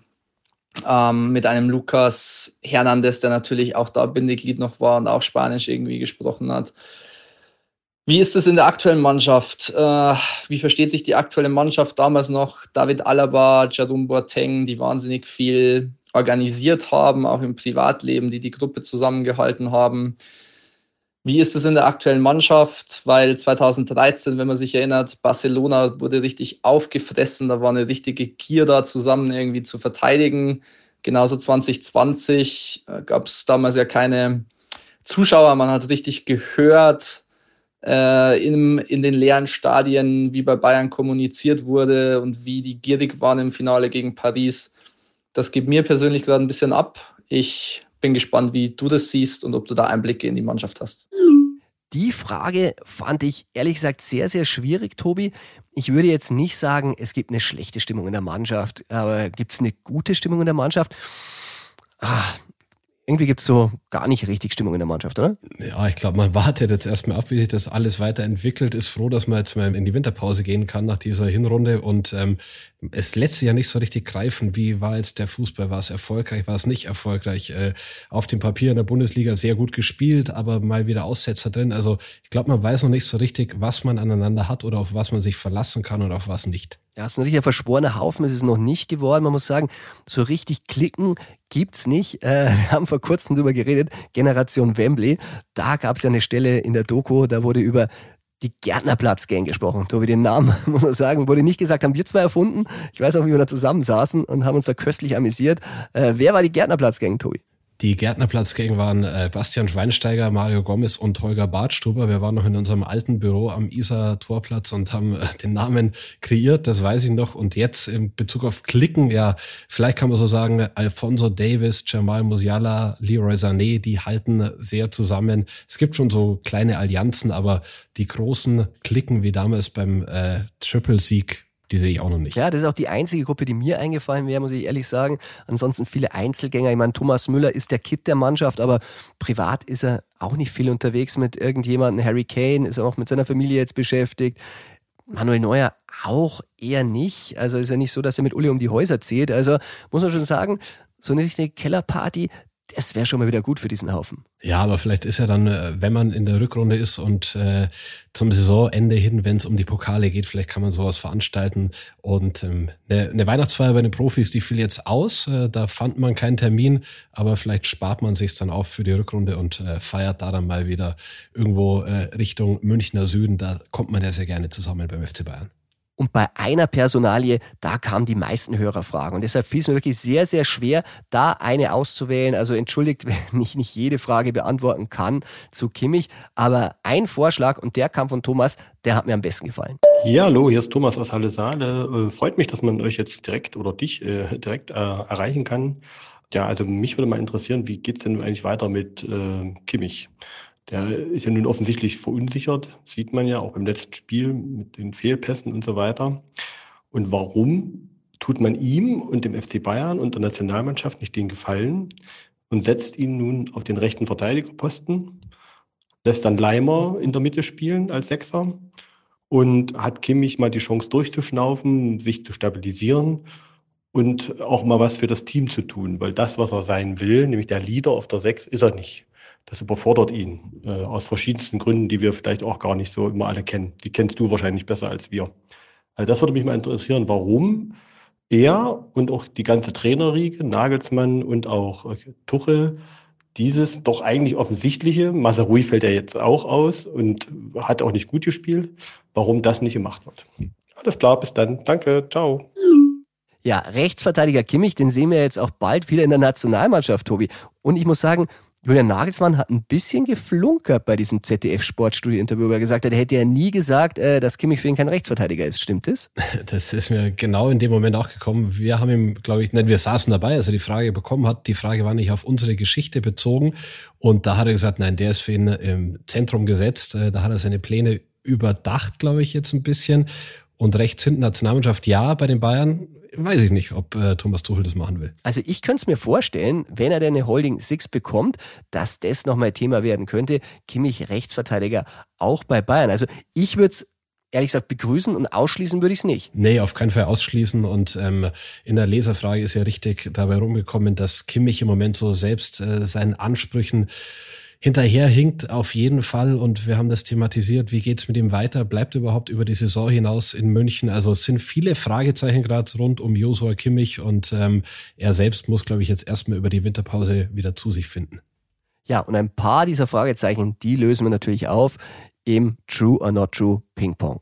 ähm, mit einem Lucas Hernandez, der natürlich auch da Bindeglied noch war und auch Spanisch irgendwie gesprochen hat. Wie ist es in der aktuellen Mannschaft? Äh, wie versteht sich die aktuelle Mannschaft damals noch? David Alaba, Jerome Boateng, die wahnsinnig viel organisiert haben, auch im Privatleben, die die Gruppe zusammengehalten haben. Wie ist es in der aktuellen Mannschaft? Weil zweitausenddreizehn, wenn man sich erinnert, Barcelona wurde richtig aufgefressen, da war eine richtige Gier da, zusammen irgendwie zu verteidigen. Genauso zwanzig zwanzig äh, gab es damals ja keine Zuschauer, man hat richtig gehört, äh, in, in den leeren Stadien, wie bei Bayern kommuniziert wurde und wie die gierig waren im Finale gegen Paris. Das gibt mir persönlich gerade ein bisschen ab. Ich bin gespannt, wie du das siehst und ob du da Einblicke in die Mannschaft hast. Die Frage fand ich ehrlich gesagt sehr, sehr schwierig, Tobi. Ich würde jetzt nicht sagen, es gibt eine schlechte Stimmung in der Mannschaft, aber gibt es eine gute Stimmung in der Mannschaft? Ah, irgendwie gibt es so gar nicht richtig Stimmung in der Mannschaft, oder? Ja, ich glaube, man wartet jetzt erstmal ab, wie sich das alles weiterentwickelt. Ist froh, dass man jetzt mal in die Winterpause gehen kann nach dieser Hinrunde. Und ähm, es lässt sich ja nicht so richtig greifen. Wie war jetzt der Fußball? War es erfolgreich? War es nicht erfolgreich? Äh, auf dem Papier in der Bundesliga sehr gut gespielt, aber mal wieder Aussetzer drin. Also ich glaube, man weiß noch nicht so richtig, was man aneinander hat oder auf was man sich verlassen kann und auf was nicht. Ja, es ist ein richtiger verschworener Haufen, ist es noch nicht geworden. Man muss sagen, so richtig klicken gibt's nicht. Äh, wir haben vor kurzem drüber geredet, Generation Wembley. Da gab's ja eine Stelle in der Doku, da wurde über die Gärtnerplatz-Gang gesprochen. Tobi, den Namen, muss man sagen, wurde nicht gesagt, haben wir zwei erfunden. Ich weiß auch, wie wir da zusammensaßen und haben uns da köstlich amüsiert. Äh, wer war die Gärtnerplatz-Gang, Tobi? Die Gärtnerplatz-Gang waren äh, Bastian Schweinsteiger, Mario Gomez und Holger Badstuber. Wir waren noch in unserem alten Büro am Isar-Torplatz und haben äh, den Namen kreiert, das weiß ich noch. Und jetzt in Bezug auf Klicken, ja, vielleicht kann man so sagen, Alphonso Davies, Jamal Musiala, Leroy Sané, die halten sehr zusammen. Es gibt schon so kleine Allianzen, aber die großen Klicken wie damals beim äh, Triple-Sieg, die sehe ich auch noch nicht. Ja, das ist auch die einzige Gruppe, die mir eingefallen wäre, muss ich ehrlich sagen. Ansonsten viele Einzelgänger. Ich meine, Thomas Müller ist der Kit der Mannschaft, aber privat ist er auch nicht viel unterwegs mit irgendjemandem. Harry Kane ist auch mit seiner Familie jetzt beschäftigt. Manuel Neuer auch eher nicht. Also ist ja nicht so, dass er mit Uli um die Häuser zählt. Also muss man schon sagen, so eine richtige Kellerparty, das wäre schon mal wieder gut für diesen Haufen. Ja, aber vielleicht ist ja dann, wenn man in der Rückrunde ist und äh, zum Saisonende hin, wenn es um die Pokale geht, vielleicht kann man sowas veranstalten. Und ähm, eine, eine Weihnachtsfeier bei den Profis, die fiel jetzt aus. Äh, da fand man keinen Termin, aber vielleicht spart man sich's dann auf für die Rückrunde und äh, feiert da dann mal wieder irgendwo äh, Richtung Münchner Süden. Da kommt man ja sehr gerne zusammen beim F C Bayern. Und bei einer Personalie, da kamen die meisten Hörerfragen. Und deshalb fiel es mir wirklich sehr, sehr schwer, da eine auszuwählen. Also entschuldigt, wenn ich nicht jede Frage beantworten kann zu Kimmich. Aber ein Vorschlag, und der kam von Thomas, der hat mir am besten gefallen. Ja, hallo, hier ist Thomas aus Halle Saale. Äh, freut mich, dass man euch jetzt direkt oder dich äh, direkt äh, erreichen kann. Ja, also mich würde mal interessieren, wie geht's denn eigentlich weiter mit äh, Kimmich? Der ist ja nun offensichtlich verunsichert, sieht man ja auch im letzten Spiel mit den Fehlpässen und so weiter. Und warum tut man ihm und dem F C Bayern und der Nationalmannschaft nicht den Gefallen und setzt ihn nun auf den rechten Verteidigerposten, lässt dann Leimer in der Mitte spielen als Sechser und hat Kimmich mal die Chance durchzuschnaufen, sich zu stabilisieren und auch mal was für das Team zu tun, weil das, was er sein will, nämlich der Leader auf der Sechs, ist er nicht. Das überfordert ihn, äh, aus verschiedensten Gründen, die wir vielleicht auch gar nicht so immer alle kennen. Die kennst du wahrscheinlich besser als wir. Also das würde mich mal interessieren, warum er und auch die ganze Trainerriege, Nagelsmann und auch äh, Tuchel, dieses doch eigentlich offensichtliche, Mazraoui fällt ja jetzt auch aus und hat auch nicht gut gespielt, warum das nicht gemacht wird. Alles klar, bis dann. Danke, ciao. Ja, Rechtsverteidiger Kimmich, den sehen wir jetzt auch bald wieder in der Nationalmannschaft, Tobi. Und ich muss sagen, Julian Nagelsmann hat ein bisschen geflunkert bei diesem Z D F-Sportstudio-Interview, wo er gesagt hat, er hätte ja nie gesagt, dass Kimmich für ihn kein Rechtsverteidiger ist. Stimmt das? Das ist mir genau in dem Moment auch gekommen. Wir haben ihm, glaube ich, nein, wir saßen dabei, als er die Frage bekommen hat. Die Frage war nicht auf unsere Geschichte bezogen. Und da hat er gesagt, nein, der ist für ihn im Zentrum gesetzt. Da hat er seine Pläne überdacht, glaube ich, jetzt ein bisschen. Und rechts hinten Nationalmannschaft, ja, bei den Bayern weiß ich nicht, ob äh, Thomas Tuchel das machen will. Also ich könnte es mir vorstellen, wenn er denn eine Holding Six bekommt, dass das nochmal Thema werden könnte. Kimmich Rechtsverteidiger auch bei Bayern. Also ich würde es ehrlich gesagt begrüßen und ausschließen würde ich es nicht. Nee, auf keinen Fall ausschließen. Und ähm, in der Leserfrage ist ja richtig dabei rumgekommen, dass Kimmich im Moment so selbst äh, seinen Ansprüchen hinterherhinkt auf jeden Fall, und wir haben das thematisiert, wie geht's mit ihm weiter, bleibt überhaupt über die Saison hinaus in München, also es sind viele Fragezeichen gerade rund um Joshua Kimmich, und ähm, er selbst muss, glaube ich, jetzt erstmal über die Winterpause wieder zu sich finden. Ja, und ein paar dieser Fragezeichen, die lösen wir natürlich auf im True or Not True Ping Pong.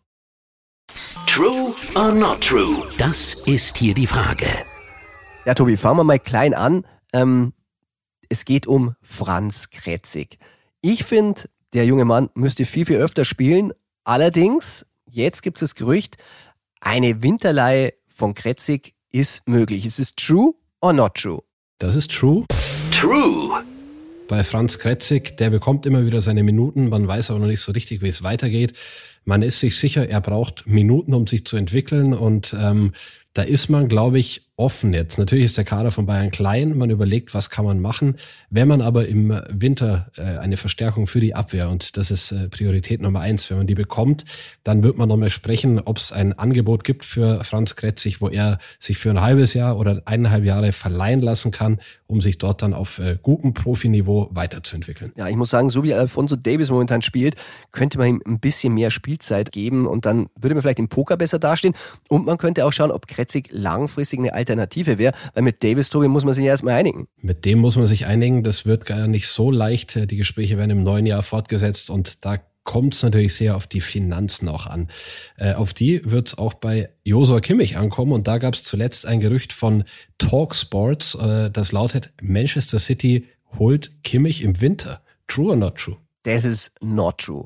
True or Not True, das ist hier die Frage. Ja, Tobi, fangen wir mal klein an. Ähm, Es geht um Franz Kretzig. Ich finde, der junge Mann müsste viel, viel öfter spielen. Allerdings, jetzt gibt es das Gerücht, eine Winterleihe von Kretzig ist möglich. Ist es true or not true? Das ist true. True. Bei Franz Kretzig, der bekommt immer wieder seine Minuten. Man weiß aber noch nicht so richtig, wie es weitergeht. Man ist sich sicher, er braucht Minuten, um sich zu entwickeln. Und ähm, da ist man, glaube ich, offen jetzt. Natürlich ist der Kader von Bayern klein, man überlegt, was kann man machen. Wenn man aber im Winter äh, eine Verstärkung für die Abwehr, und das ist äh, Priorität Nummer eins, wenn man die bekommt, dann wird man nochmal sprechen, ob es ein Angebot gibt für Franz Kretzig, wo er sich für ein halbes Jahr oder eineinhalb Jahre verleihen lassen kann, um sich dort dann auf äh, gutem Profiniveau weiterzuentwickeln. Ja, ich muss sagen, so wie Alphonso Davies momentan spielt, könnte man ihm ein bisschen mehr Spielzeit geben und dann würde man vielleicht im Poker besser dastehen und man könnte auch schauen, ob Kretzig langfristig eine Alternative wäre, weil mit Davies, Tobi, muss man sich ja erstmal einigen. Mit dem muss man sich einigen, das wird gar nicht so leicht. Die Gespräche werden im neuen Jahr fortgesetzt und da kommt es natürlich sehr auf die Finanzen auch an. Äh, auf die wird es auch bei Joshua Kimmich ankommen und da gab es zuletzt ein Gerücht von Talksports, äh, das lautet, Manchester City holt Kimmich im Winter. True or not true? Das ist not true.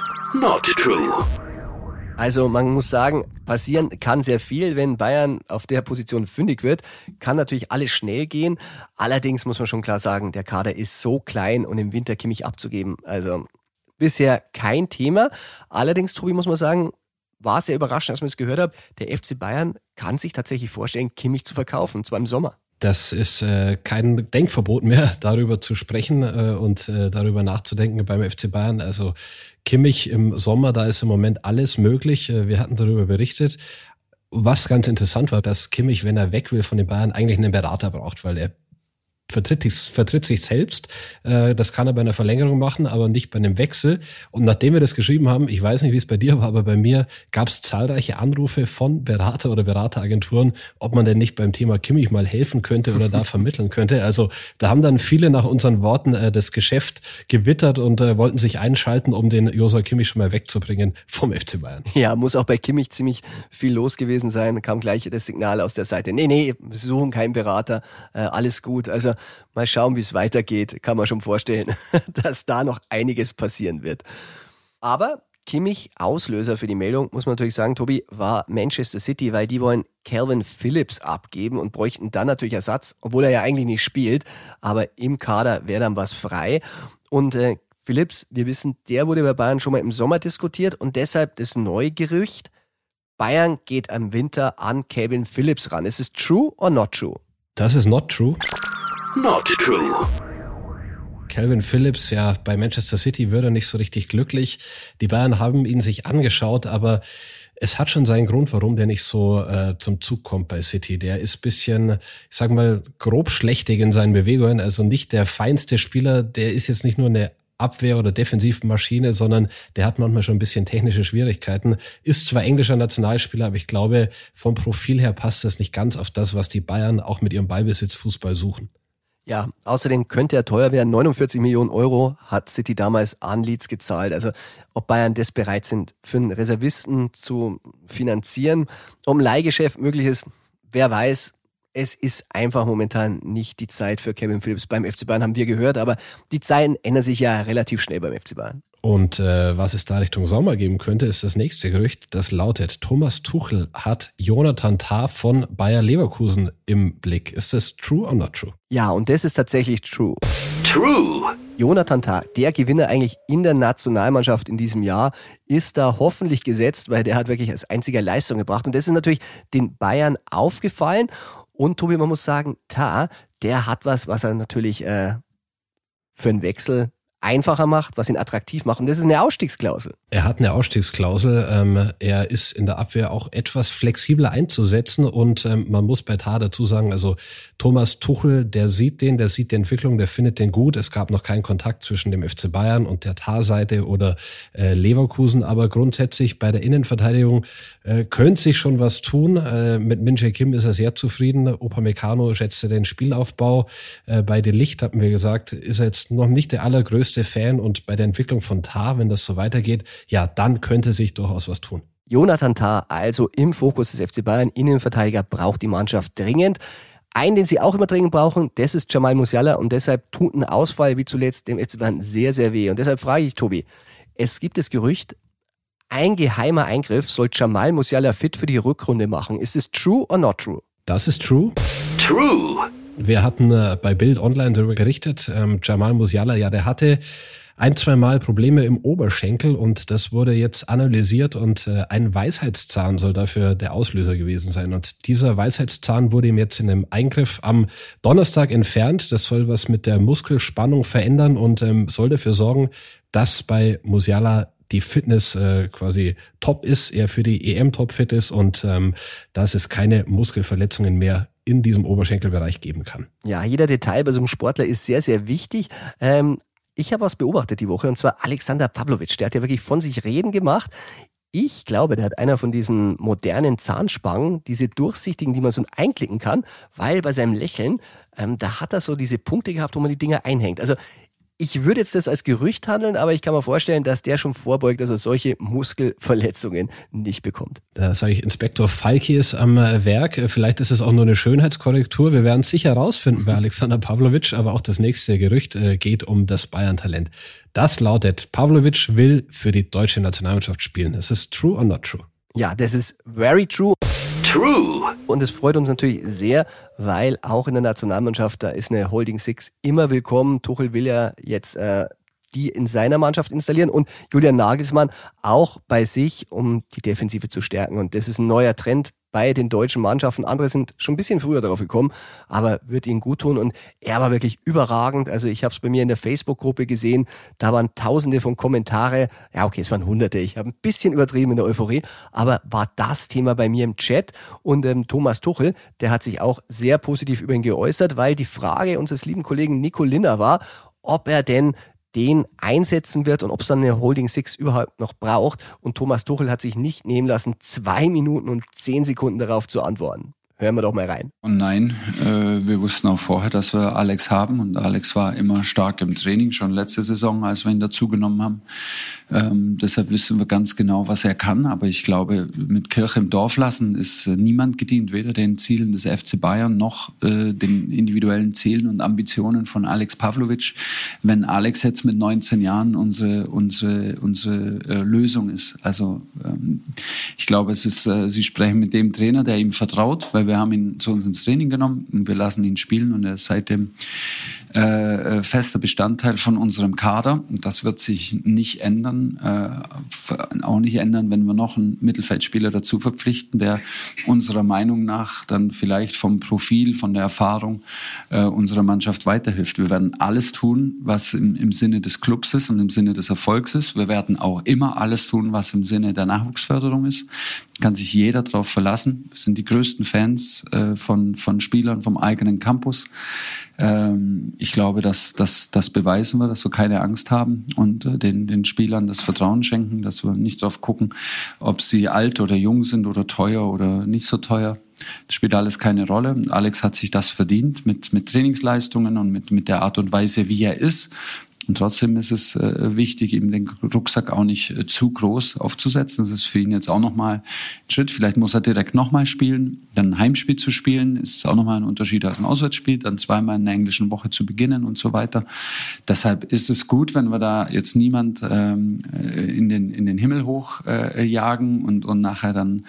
Not true. Also man muss sagen, passieren kann sehr viel, wenn Bayern auf der Position fündig wird. Kann natürlich alles schnell gehen. Allerdings muss man schon klar sagen, der Kader ist so klein und im Winter Kimmich abzugeben. Also bisher kein Thema. Allerdings, Tobi, muss man sagen, war sehr überraschend, als man es gehört hat. Der F C Bayern kann sich tatsächlich vorstellen, Kimmich zu verkaufen, und zwar im Sommer. Das ist äh, kein Denkverbot mehr, darüber zu sprechen äh, und äh, darüber nachzudenken beim F C Bayern. Also Kimmich im Sommer, da ist im Moment alles möglich. Äh, wir hatten darüber berichtet. Was ganz interessant war, dass Kimmich, wenn er weg will von den Bayern, eigentlich einen Berater braucht, weil er vertritt, vertritt sich selbst. Äh, das kann er bei einer Verlängerung machen, aber nicht bei einem Wechsel. Und nachdem wir das geschrieben haben, ich weiß nicht, wie es bei dir war, aber bei mir gab es zahlreiche Anrufe von Berater oder Berateragenturen, ob man denn nicht beim Thema Kimmich mal helfen könnte oder da vermitteln könnte. Also da haben dann viele nach unseren Worten äh, das Geschäft gewittert und äh, wollten sich einschalten, um den Joshua Kimmich schon mal wegzubringen vom F C Bayern. Ja, muss auch bei Kimmich ziemlich viel los gewesen sein. Kam gleich das Signal aus der Seite. Nee, nee, wir suchen keinen Berater, äh, alles gut. Also mal schauen, wie es weitergeht. Kann man schon vorstellen, dass da noch einiges passieren wird. Aber Kimmich, Auslöser für die Meldung, muss man natürlich sagen, Tobi, war Manchester City, weil die wollen Calvin Phillips abgeben und bräuchten dann natürlich Ersatz, obwohl er ja eigentlich nicht spielt. Aber im Kader wäre dann was frei. Und äh, Phillips, wir wissen, der wurde bei Bayern schon mal im Sommer diskutiert und deshalb das neue Gerücht, Bayern geht am Winter an Calvin Phillips ran. Ist es true or not true? Das ist not true. Not true. Calvin Phillips, ja, bei Manchester City wird er nicht so richtig glücklich. Die Bayern haben ihn sich angeschaut, aber es hat schon seinen Grund, warum der nicht so äh, zum Zug kommt bei City. Der ist bisschen, ich sag mal, grob schlechtig in seinen Bewegungen, also nicht der feinste Spieler. Der ist jetzt nicht nur eine Abwehr- oder Defensivmaschine, sondern der hat manchmal schon ein bisschen technische Schwierigkeiten. Ist zwar englischer Nationalspieler, aber ich glaube, vom Profil her passt das nicht ganz auf das, was die Bayern auch mit ihrem Ballbesitzfußball suchen. Ja, außerdem könnte er teuer werden. neunundvierzig Millionen Euro hat City damals an Leeds gezahlt. Also ob Bayern das bereit sind, für einen Reservisten zu finanzieren, um Leihgeschäft möglich ist, wer weiß. Es ist einfach momentan nicht die Zeit für Calvin Phillips beim F C Bayern, haben wir gehört. Aber die Zeiten ändern sich ja relativ schnell beim F C Bayern. Und äh, was es da Richtung Sommer geben könnte, ist das nächste Gerücht. Das lautet, Thomas Tuchel hat Jonathan Tah von Bayer Leverkusen im Blick. Ist das true or not true? Ja, und das ist tatsächlich true. True. Jonathan Tah, der Gewinner eigentlich in der Nationalmannschaft in diesem Jahr, ist da hoffentlich gesetzt, weil der hat wirklich als einziger Leistung gebracht. Und das ist natürlich den Bayern aufgefallen. Und Tobi, man muss sagen, Tah, der hat was, was er natürlich äh, für einen Wechsel einfacher macht, was ihn attraktiv macht. Und das ist eine Ausstiegsklausel. Er hat eine Ausstiegsklausel. Ähm, er ist in der Abwehr auch etwas flexibler einzusetzen. Und ähm, man muss bei Tah dazu sagen, also Thomas Tuchel, der sieht den, der sieht die Entwicklung, der findet den gut. Es gab noch keinen Kontakt zwischen dem F C Bayern und der Tah-Seite oder äh, Leverkusen. Aber grundsätzlich bei der Innenverteidigung äh, könnte sich schon was tun. Äh, mit Min Jae Kim ist er sehr zufrieden. Upamecano schätzte den Spielaufbau. Äh, bei De Ligt, hatten wir gesagt, ist er jetzt noch nicht der allergrößte Fan und bei der Entwicklung von Tah, wenn das so weitergeht, ja, dann könnte sich durchaus was tun. Jonathan Tah, also im Fokus des F C Bayern, Innenverteidiger, braucht die Mannschaft dringend. Einen, den sie auch immer dringend brauchen, das ist Jamal Musiala und deshalb tut ein Ausfall wie zuletzt dem F C Bayern sehr, sehr weh. Und deshalb frage ich Tobi, es gibt das Gerücht, ein geheimer Eingriff soll Jamal Musiala fit für die Rückrunde machen. Ist es true or not true? Das ist true. True. Wir hatten äh, bei Bild Online darüber berichtet, ähm, Jamal Musiala, ja, der hatte ein, zwei Mal Probleme im Oberschenkel und das wurde jetzt analysiert und äh, ein Weisheitszahn soll dafür der Auslöser gewesen sein. Und dieser Weisheitszahn wurde ihm jetzt in einem Eingriff am Donnerstag entfernt. Das soll was mit der Muskelspannung verändern und ähm, soll dafür sorgen, dass bei Musiala die Fitness äh, quasi top ist, er für die E M topfit ist und ähm, dass es keine Muskelverletzungen mehr in diesem Oberschenkelbereich geben kann. Ja, jeder Detail bei so einem Sportler ist sehr, sehr wichtig. Ähm, ich habe was beobachtet die Woche und zwar Alexander Pavlovic. Der hat ja wirklich von sich reden gemacht. Ich glaube, der hat einer von diesen modernen Zahnspangen, diese durchsichtigen, die man so einklicken kann, weil bei seinem Lächeln, ähm, da hat er so diese Punkte gehabt, wo man die Dinger einhängt. Also ich würde jetzt das als Gerücht handeln, aber ich kann mir vorstellen, dass der schon vorbeugt, dass er solche Muskelverletzungen nicht bekommt. Da sage ich, Inspektor Falki ist am Werk. Vielleicht ist es auch nur eine Schönheitskorrektur. Wir werden es sicher rausfinden bei Alexander Pavlovic, aber auch das nächste Gerücht geht um das Bayern-Talent. Das lautet, Pavlovic will für die deutsche Nationalmannschaft spielen. Ist es true or not true? Ja, das ist very true. True. Und es freut uns natürlich sehr, weil auch in der Nationalmannschaft, da ist eine Holding Six immer willkommen. Tuchel will ja jetzt äh, die in seiner Mannschaft installieren und Julian Nagelsmann auch bei sich, um die Defensive zu stärken. Und das ist ein neuer Trend bei den deutschen Mannschaften. Andere sind schon ein bisschen früher darauf gekommen, aber wird ihnen gut tun. Und er war wirklich überragend. Also ich habe es bei mir in der Facebook-Gruppe gesehen. Da waren tausende von Kommentare. Ja, okay, es waren hunderte. Ich habe ein bisschen übertrieben in der Euphorie. Aber war das Thema bei mir im Chat. Und ähm, Thomas Tuchel, der hat sich auch sehr positiv über ihn geäußert, weil die Frage unseres lieben Kollegen Nico Linner war, ob er denn den einsetzen wird und ob es dann eine Holding Six überhaupt noch braucht. Und Thomas Tuchel hat sich nicht nehmen lassen, zwei Minuten und zehn Sekunden darauf zu antworten. Hören wir doch mal rein. Und nein, äh, wir wussten auch vorher, dass wir Alex haben. Und Alex war immer stark im Training, schon letzte Saison, als wir ihn dazugenommen haben. Ähm, deshalb wissen wir ganz genau, was er kann. Aber ich glaube, mit Kirche im Dorf lassen ist äh, niemand gedient. Weder den Zielen des F C Bayern noch äh, den individuellen Zielen und Ambitionen von Alex Pavlovic. Wenn Alex jetzt mit neunzehn Jahren unsere, unsere, unsere äh, Lösung ist. Also ähm, ich glaube, es ist, äh, Sie sprechen mit dem Trainer, der ihm vertraut, weil wir Wir haben ihn zu uns ins Training genommen und wir lassen ihn spielen und er ist seitdem äh, fester Bestandteil von unserem Kader. Und das wird sich nicht ändern, äh, auch nicht ändern, wenn wir noch einen Mittelfeldspieler dazu verpflichten, der unserer Meinung nach dann vielleicht vom Profil, von der Erfahrung äh, unserer Mannschaft weiterhilft. Wir werden alles tun, was im, im Sinne des Clubs ist und im Sinne des Erfolgs ist. Wir werden auch immer alles tun, was im Sinne der Nachwuchsförderung ist. Kann sich jeder darauf verlassen. Wir sind die größten Fans äh, von, von Spielern vom eigenen Campus. Ähm, ich glaube, dass, dass das beweisen wir, dass wir keine Angst haben und äh, den, den Spielern das Vertrauen schenken, dass wir nicht darauf gucken, ob sie alt oder jung sind oder teuer oder nicht so teuer. Das spielt alles keine Rolle. Alex hat sich das verdient mit, mit Trainingsleistungen und mit, mit der Art und Weise, wie er ist. Und trotzdem ist es äh, wichtig, ihm den Rucksack auch nicht äh, zu groß aufzusetzen. Das ist für ihn jetzt auch nochmal ein Schritt. Vielleicht muss er direkt nochmal spielen. Dann ein Heimspiel zu spielen, ist auch nochmal ein Unterschied als ein Auswärtsspiel. Dann zweimal in der englischen Woche zu beginnen und so weiter. Deshalb ist es gut, wenn wir da jetzt niemand ähm, in den in den Himmel hoch äh, jagen und, und nachher dann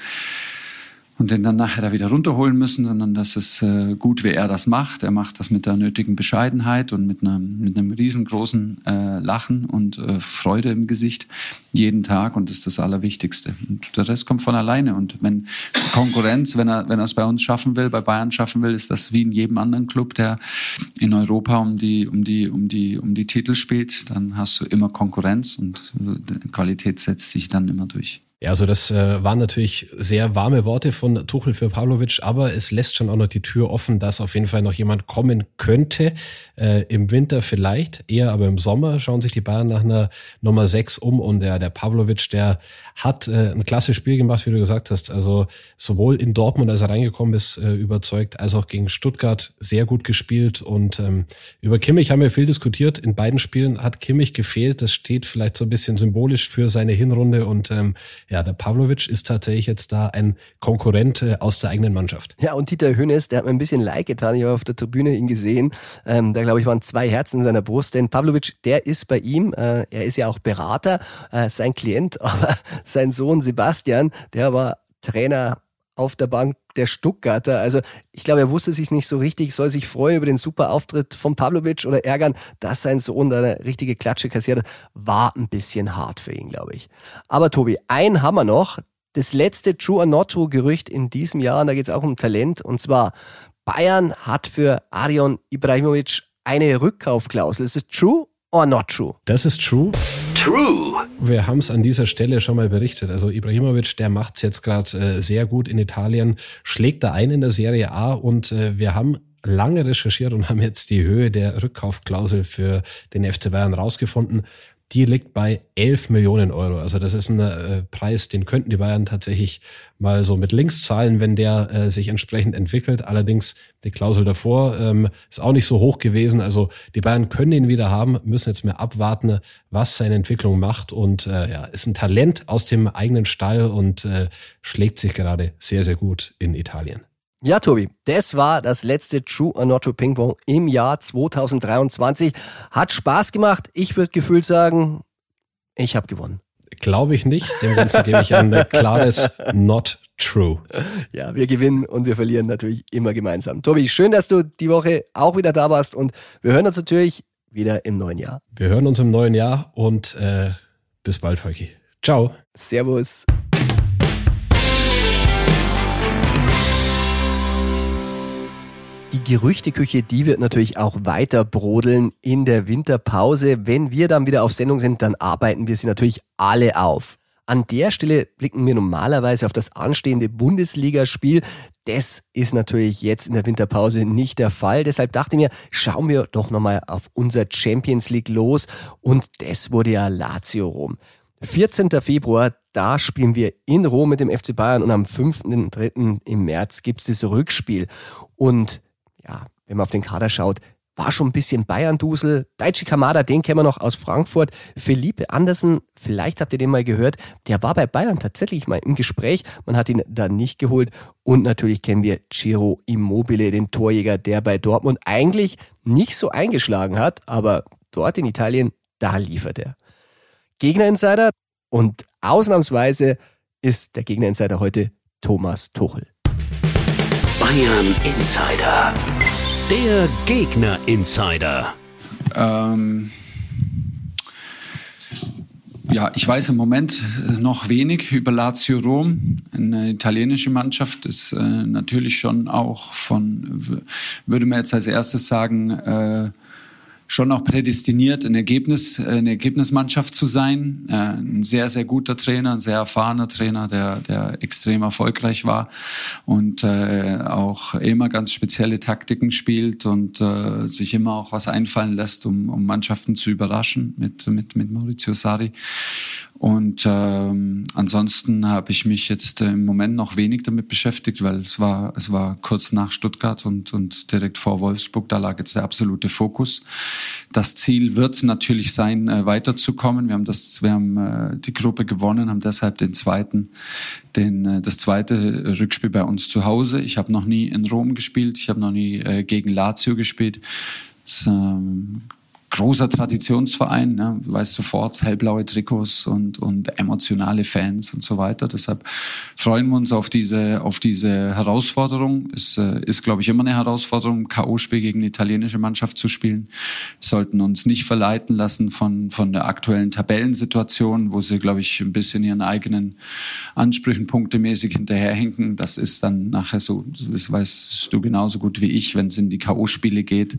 und den dann nachher da wieder runterholen müssen, sondern das ist äh, gut, wie er das macht. Er macht das mit der nötigen Bescheidenheit und mit einem, mit einem riesengroßen äh, Lachen und äh, Freude im Gesicht jeden Tag und das ist das Allerwichtigste. Und der Rest kommt von alleine und wenn Konkurrenz, wenn er wenn er es bei uns schaffen will, bei Bayern schaffen will, ist das wie in jedem anderen Club, der in Europa um die um die um die um die Titel spielt, dann hast du immer Konkurrenz und die Qualität setzt sich dann immer durch. Ja, also das äh, waren natürlich sehr warme Worte von Tuchel für Pavlovic, aber es lässt schon auch noch die Tür offen, dass auf jeden Fall noch jemand kommen könnte. Äh, im Winter vielleicht, eher aber im Sommer schauen sich die Bayern nach einer Nummer sechs um und der, der Pavlovic, der hat äh, ein klasse Spiel gemacht, wie du gesagt hast. Also sowohl in Dortmund, als er reingekommen ist, äh, überzeugt, als auch gegen Stuttgart sehr gut gespielt und ähm, über Kimmich haben wir viel diskutiert. In beiden Spielen hat Kimmich gefehlt. Das steht vielleicht so ein bisschen symbolisch für seine Hinrunde und ähm, ja, der Pavlovic ist tatsächlich jetzt da ein Konkurrent äh, aus der eigenen Mannschaft. Ja, und Dieter Hönes, der hat mir ein bisschen leid getan. Ich habe auf der Tribüne ihn gesehen. Ähm, da, glaube ich, waren zwei Herzen in seiner Brust. Denn Pavlovic, der ist bei ihm. Äh, er ist ja auch Berater, äh, sein Klient. Aber sein Sohn Sebastian, der war Trainer auf der Bank der Stuttgarter. Also ich glaube, er wusste sich nicht so richtig, soll sich freuen über den super Auftritt von Pavlovic oder ärgern, dass sein Sohn da eine richtige Klatsche kassiert hat. War ein bisschen hart für ihn, glaube ich. Aber Tobi, einen haben wir noch. Das letzte True or Not True Gerücht in diesem Jahr, und da geht es auch um Talent, und zwar Bayern hat für Arion Ibrahimovic eine Rückkaufklausel. Ist es true or not true? Das ist true. True. Wir haben es an dieser Stelle schon mal berichtet. Also Ibrahimovic, der macht es jetzt gerade äh, sehr gut in Italien, schlägt da ein in der Serie A und äh, wir haben lange recherchiert und haben jetzt die Höhe der Rückkaufklausel für den F C Bayern rausgefunden. Die liegt bei elf Millionen Euro. Also das ist ein äh, Preis, den könnten die Bayern tatsächlich mal so mit links zahlen, wenn der äh, sich entsprechend entwickelt. Allerdings die Klausel davor ähm, ist auch nicht so hoch gewesen. Also die Bayern können ihn wieder haben, müssen jetzt mehr abwarten, was seine Entwicklung macht. Und äh, ja, ist ein Talent aus dem eigenen Stall und äh, schlägt sich gerade sehr, sehr gut in Italien. Ja, Tobi, das war das letzte True or Not True Ping Pong im Jahr zwanzig dreiundzwanzig. Hat Spaß gemacht. Ich würde gefühlt sagen, ich habe gewonnen. Glaube ich nicht. Dem Ganzen gebe ich ein klares Not True. Ja, wir gewinnen und wir verlieren natürlich immer gemeinsam. Tobi, schön, dass du die Woche auch wieder da warst und wir hören uns natürlich wieder im neuen Jahr. Wir hören uns im neuen Jahr und äh, bis bald, Volki. Ciao. Servus. Die Gerüchteküche, die wird natürlich auch weiter brodeln in der Winterpause. Wenn wir dann wieder auf Sendung sind, dann arbeiten wir sie natürlich alle auf. An der Stelle blicken wir normalerweise auf das anstehende Bundesligaspiel. Das ist natürlich jetzt in der Winterpause nicht der Fall. Deshalb dachte ich mir, schauen wir doch nochmal auf unser Champions League los. Und das wurde ja Lazio Rom. vierzehnten Februar, da spielen wir in Rom mit dem F C Bayern und am fünften dritten im März gibt's das Rückspiel. Und ja, wenn man auf den Kader schaut, war schon ein bisschen Bayern-Dusel. Daichi Kamada, den kennen wir noch aus Frankfurt. Felipe Andersen, vielleicht habt ihr den mal gehört, der war bei Bayern tatsächlich mal im Gespräch. Man hat ihn da nicht geholt. Und natürlich kennen wir Ciro Immobile, den Torjäger, der bei Dortmund eigentlich nicht so eingeschlagen hat, aber dort in Italien, da liefert er. Gegner-Insider, und ausnahmsweise ist der Gegner-Insider heute Thomas Tuchel. Bayern Insider. Der Gegner Insider. Ähm, ja, ich weiß im Moment noch wenig über Lazio Rom. Eine italienische Mannschaft ist äh, natürlich schon auch von, würde man jetzt als erstes sagen, äh, schon auch prädestiniert, ein Ergebnis, eine Ergebnismannschaft zu sein. Äh, ein sehr, sehr guter Trainer, ein sehr erfahrener Trainer, der, der extrem erfolgreich war und äh, auch immer ganz spezielle Taktiken spielt und äh, sich immer auch was einfallen lässt, um, um Mannschaften zu überraschen mit, mit, mit Maurizio Sarri. Und ähm, ansonsten habe ich mich jetzt äh, im Moment noch wenig damit beschäftigt, weil es war es war kurz nach Stuttgart und und direkt vor Wolfsburg, da lag jetzt der absolute Fokus. Das Ziel wird natürlich sein, äh, weiterzukommen. Wir haben das, wir haben äh, die Gruppe gewonnen, haben deshalb den zweiten, den äh, das zweite Rückspiel bei uns zu Hause. Ich habe noch nie in Rom gespielt, ich habe noch nie äh, gegen Lazio gespielt. Das, ähm, großer Traditionsverein, ne? Du weißt sofort, hellblaue Trikots und, und emotionale Fans und so weiter. Deshalb freuen wir uns auf diese, auf diese Herausforderung. Es äh, ist, glaube ich, immer eine Herausforderung, ein K O-Spiel gegen eine italienische Mannschaft zu spielen. Wir sollten uns nicht verleiten lassen von, von der aktuellen Tabellensituation, wo sie, glaube ich, ein bisschen ihren eigenen Ansprüchen punktemäßig hinterherhinken. Das ist dann nachher so, das weißt du genauso gut wie ich, wenn es in die K O-Spiele geht,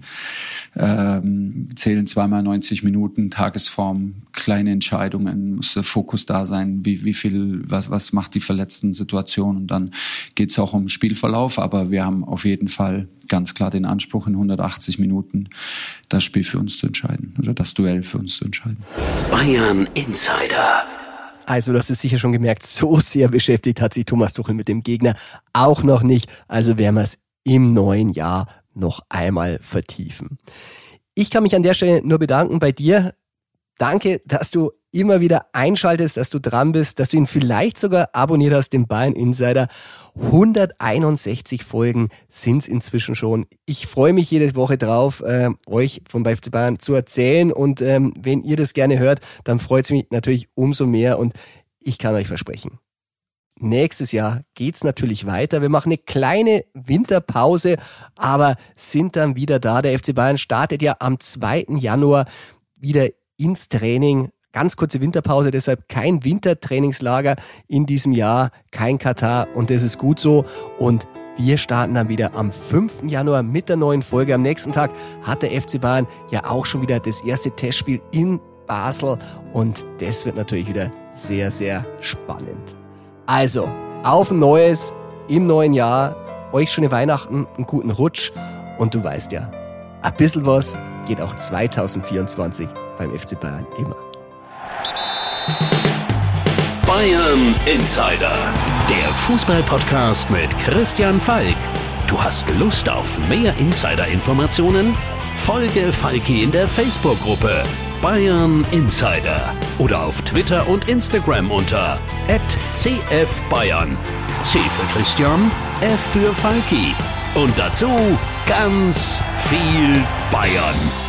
ähm, zählen zweimal neunzig Minuten, Tagesform, kleine Entscheidungen, muss der Fokus da sein, wie, wie viel, was, was macht die verletzten Situation, und dann geht es auch um Spielverlauf, aber wir haben auf jeden Fall ganz klar den Anspruch, in hundertachtzig Minuten das Spiel für uns zu entscheiden oder das Duell für uns zu entscheiden. Bayern Insider. Also, du hast es sicher schon gemerkt, so sehr beschäftigt hat sich Thomas Tuchel mit dem Gegner auch noch nicht, also werden wir es im neuen Jahr noch einmal vertiefen. Ich kann mich an der Stelle nur bedanken bei dir. Danke, dass du immer wieder einschaltest, dass du dran bist, dass du ihn vielleicht sogar abonniert hast, den Bayern Insider. hunderteinundsechzig Folgen sind es inzwischen schon. Ich freue mich jede Woche drauf, äh, euch vom F C Bayern zu erzählen. Und ähm, wenn ihr das gerne hört, dann freut es mich natürlich umso mehr. Und ich kann euch versprechen, nächstes Jahr geht's natürlich weiter. Wir machen eine kleine Winterpause, aber sind dann wieder da. Der F C Bayern startet ja am zweiten Januar wieder ins Training. Ganz kurze Winterpause, deshalb kein Wintertrainingslager in diesem Jahr, kein Katar und das ist gut so. Und wir starten dann wieder am fünften Januar mit der neuen Folge. Am nächsten Tag hat der F C Bayern ja auch schon wieder das erste Testspiel in Basel und das wird natürlich wieder sehr, sehr spannend. Also, auf ein neues, im neuen Jahr, euch schöne Weihnachten, einen guten Rutsch und du weißt ja, ein bisschen was geht auch zwanzig vierundzwanzig beim F C Bayern immer. Bayern Insider, der Fußball-Podcast mit Christian Falk. Du hast Lust auf mehr Insider-Informationen? Folge Falki in der Facebook-Gruppe Bayern Insider oder auf Twitter und Instagram unter at c f bayern. C für Christian, F für Falki. Und dazu ganz viel Bayern.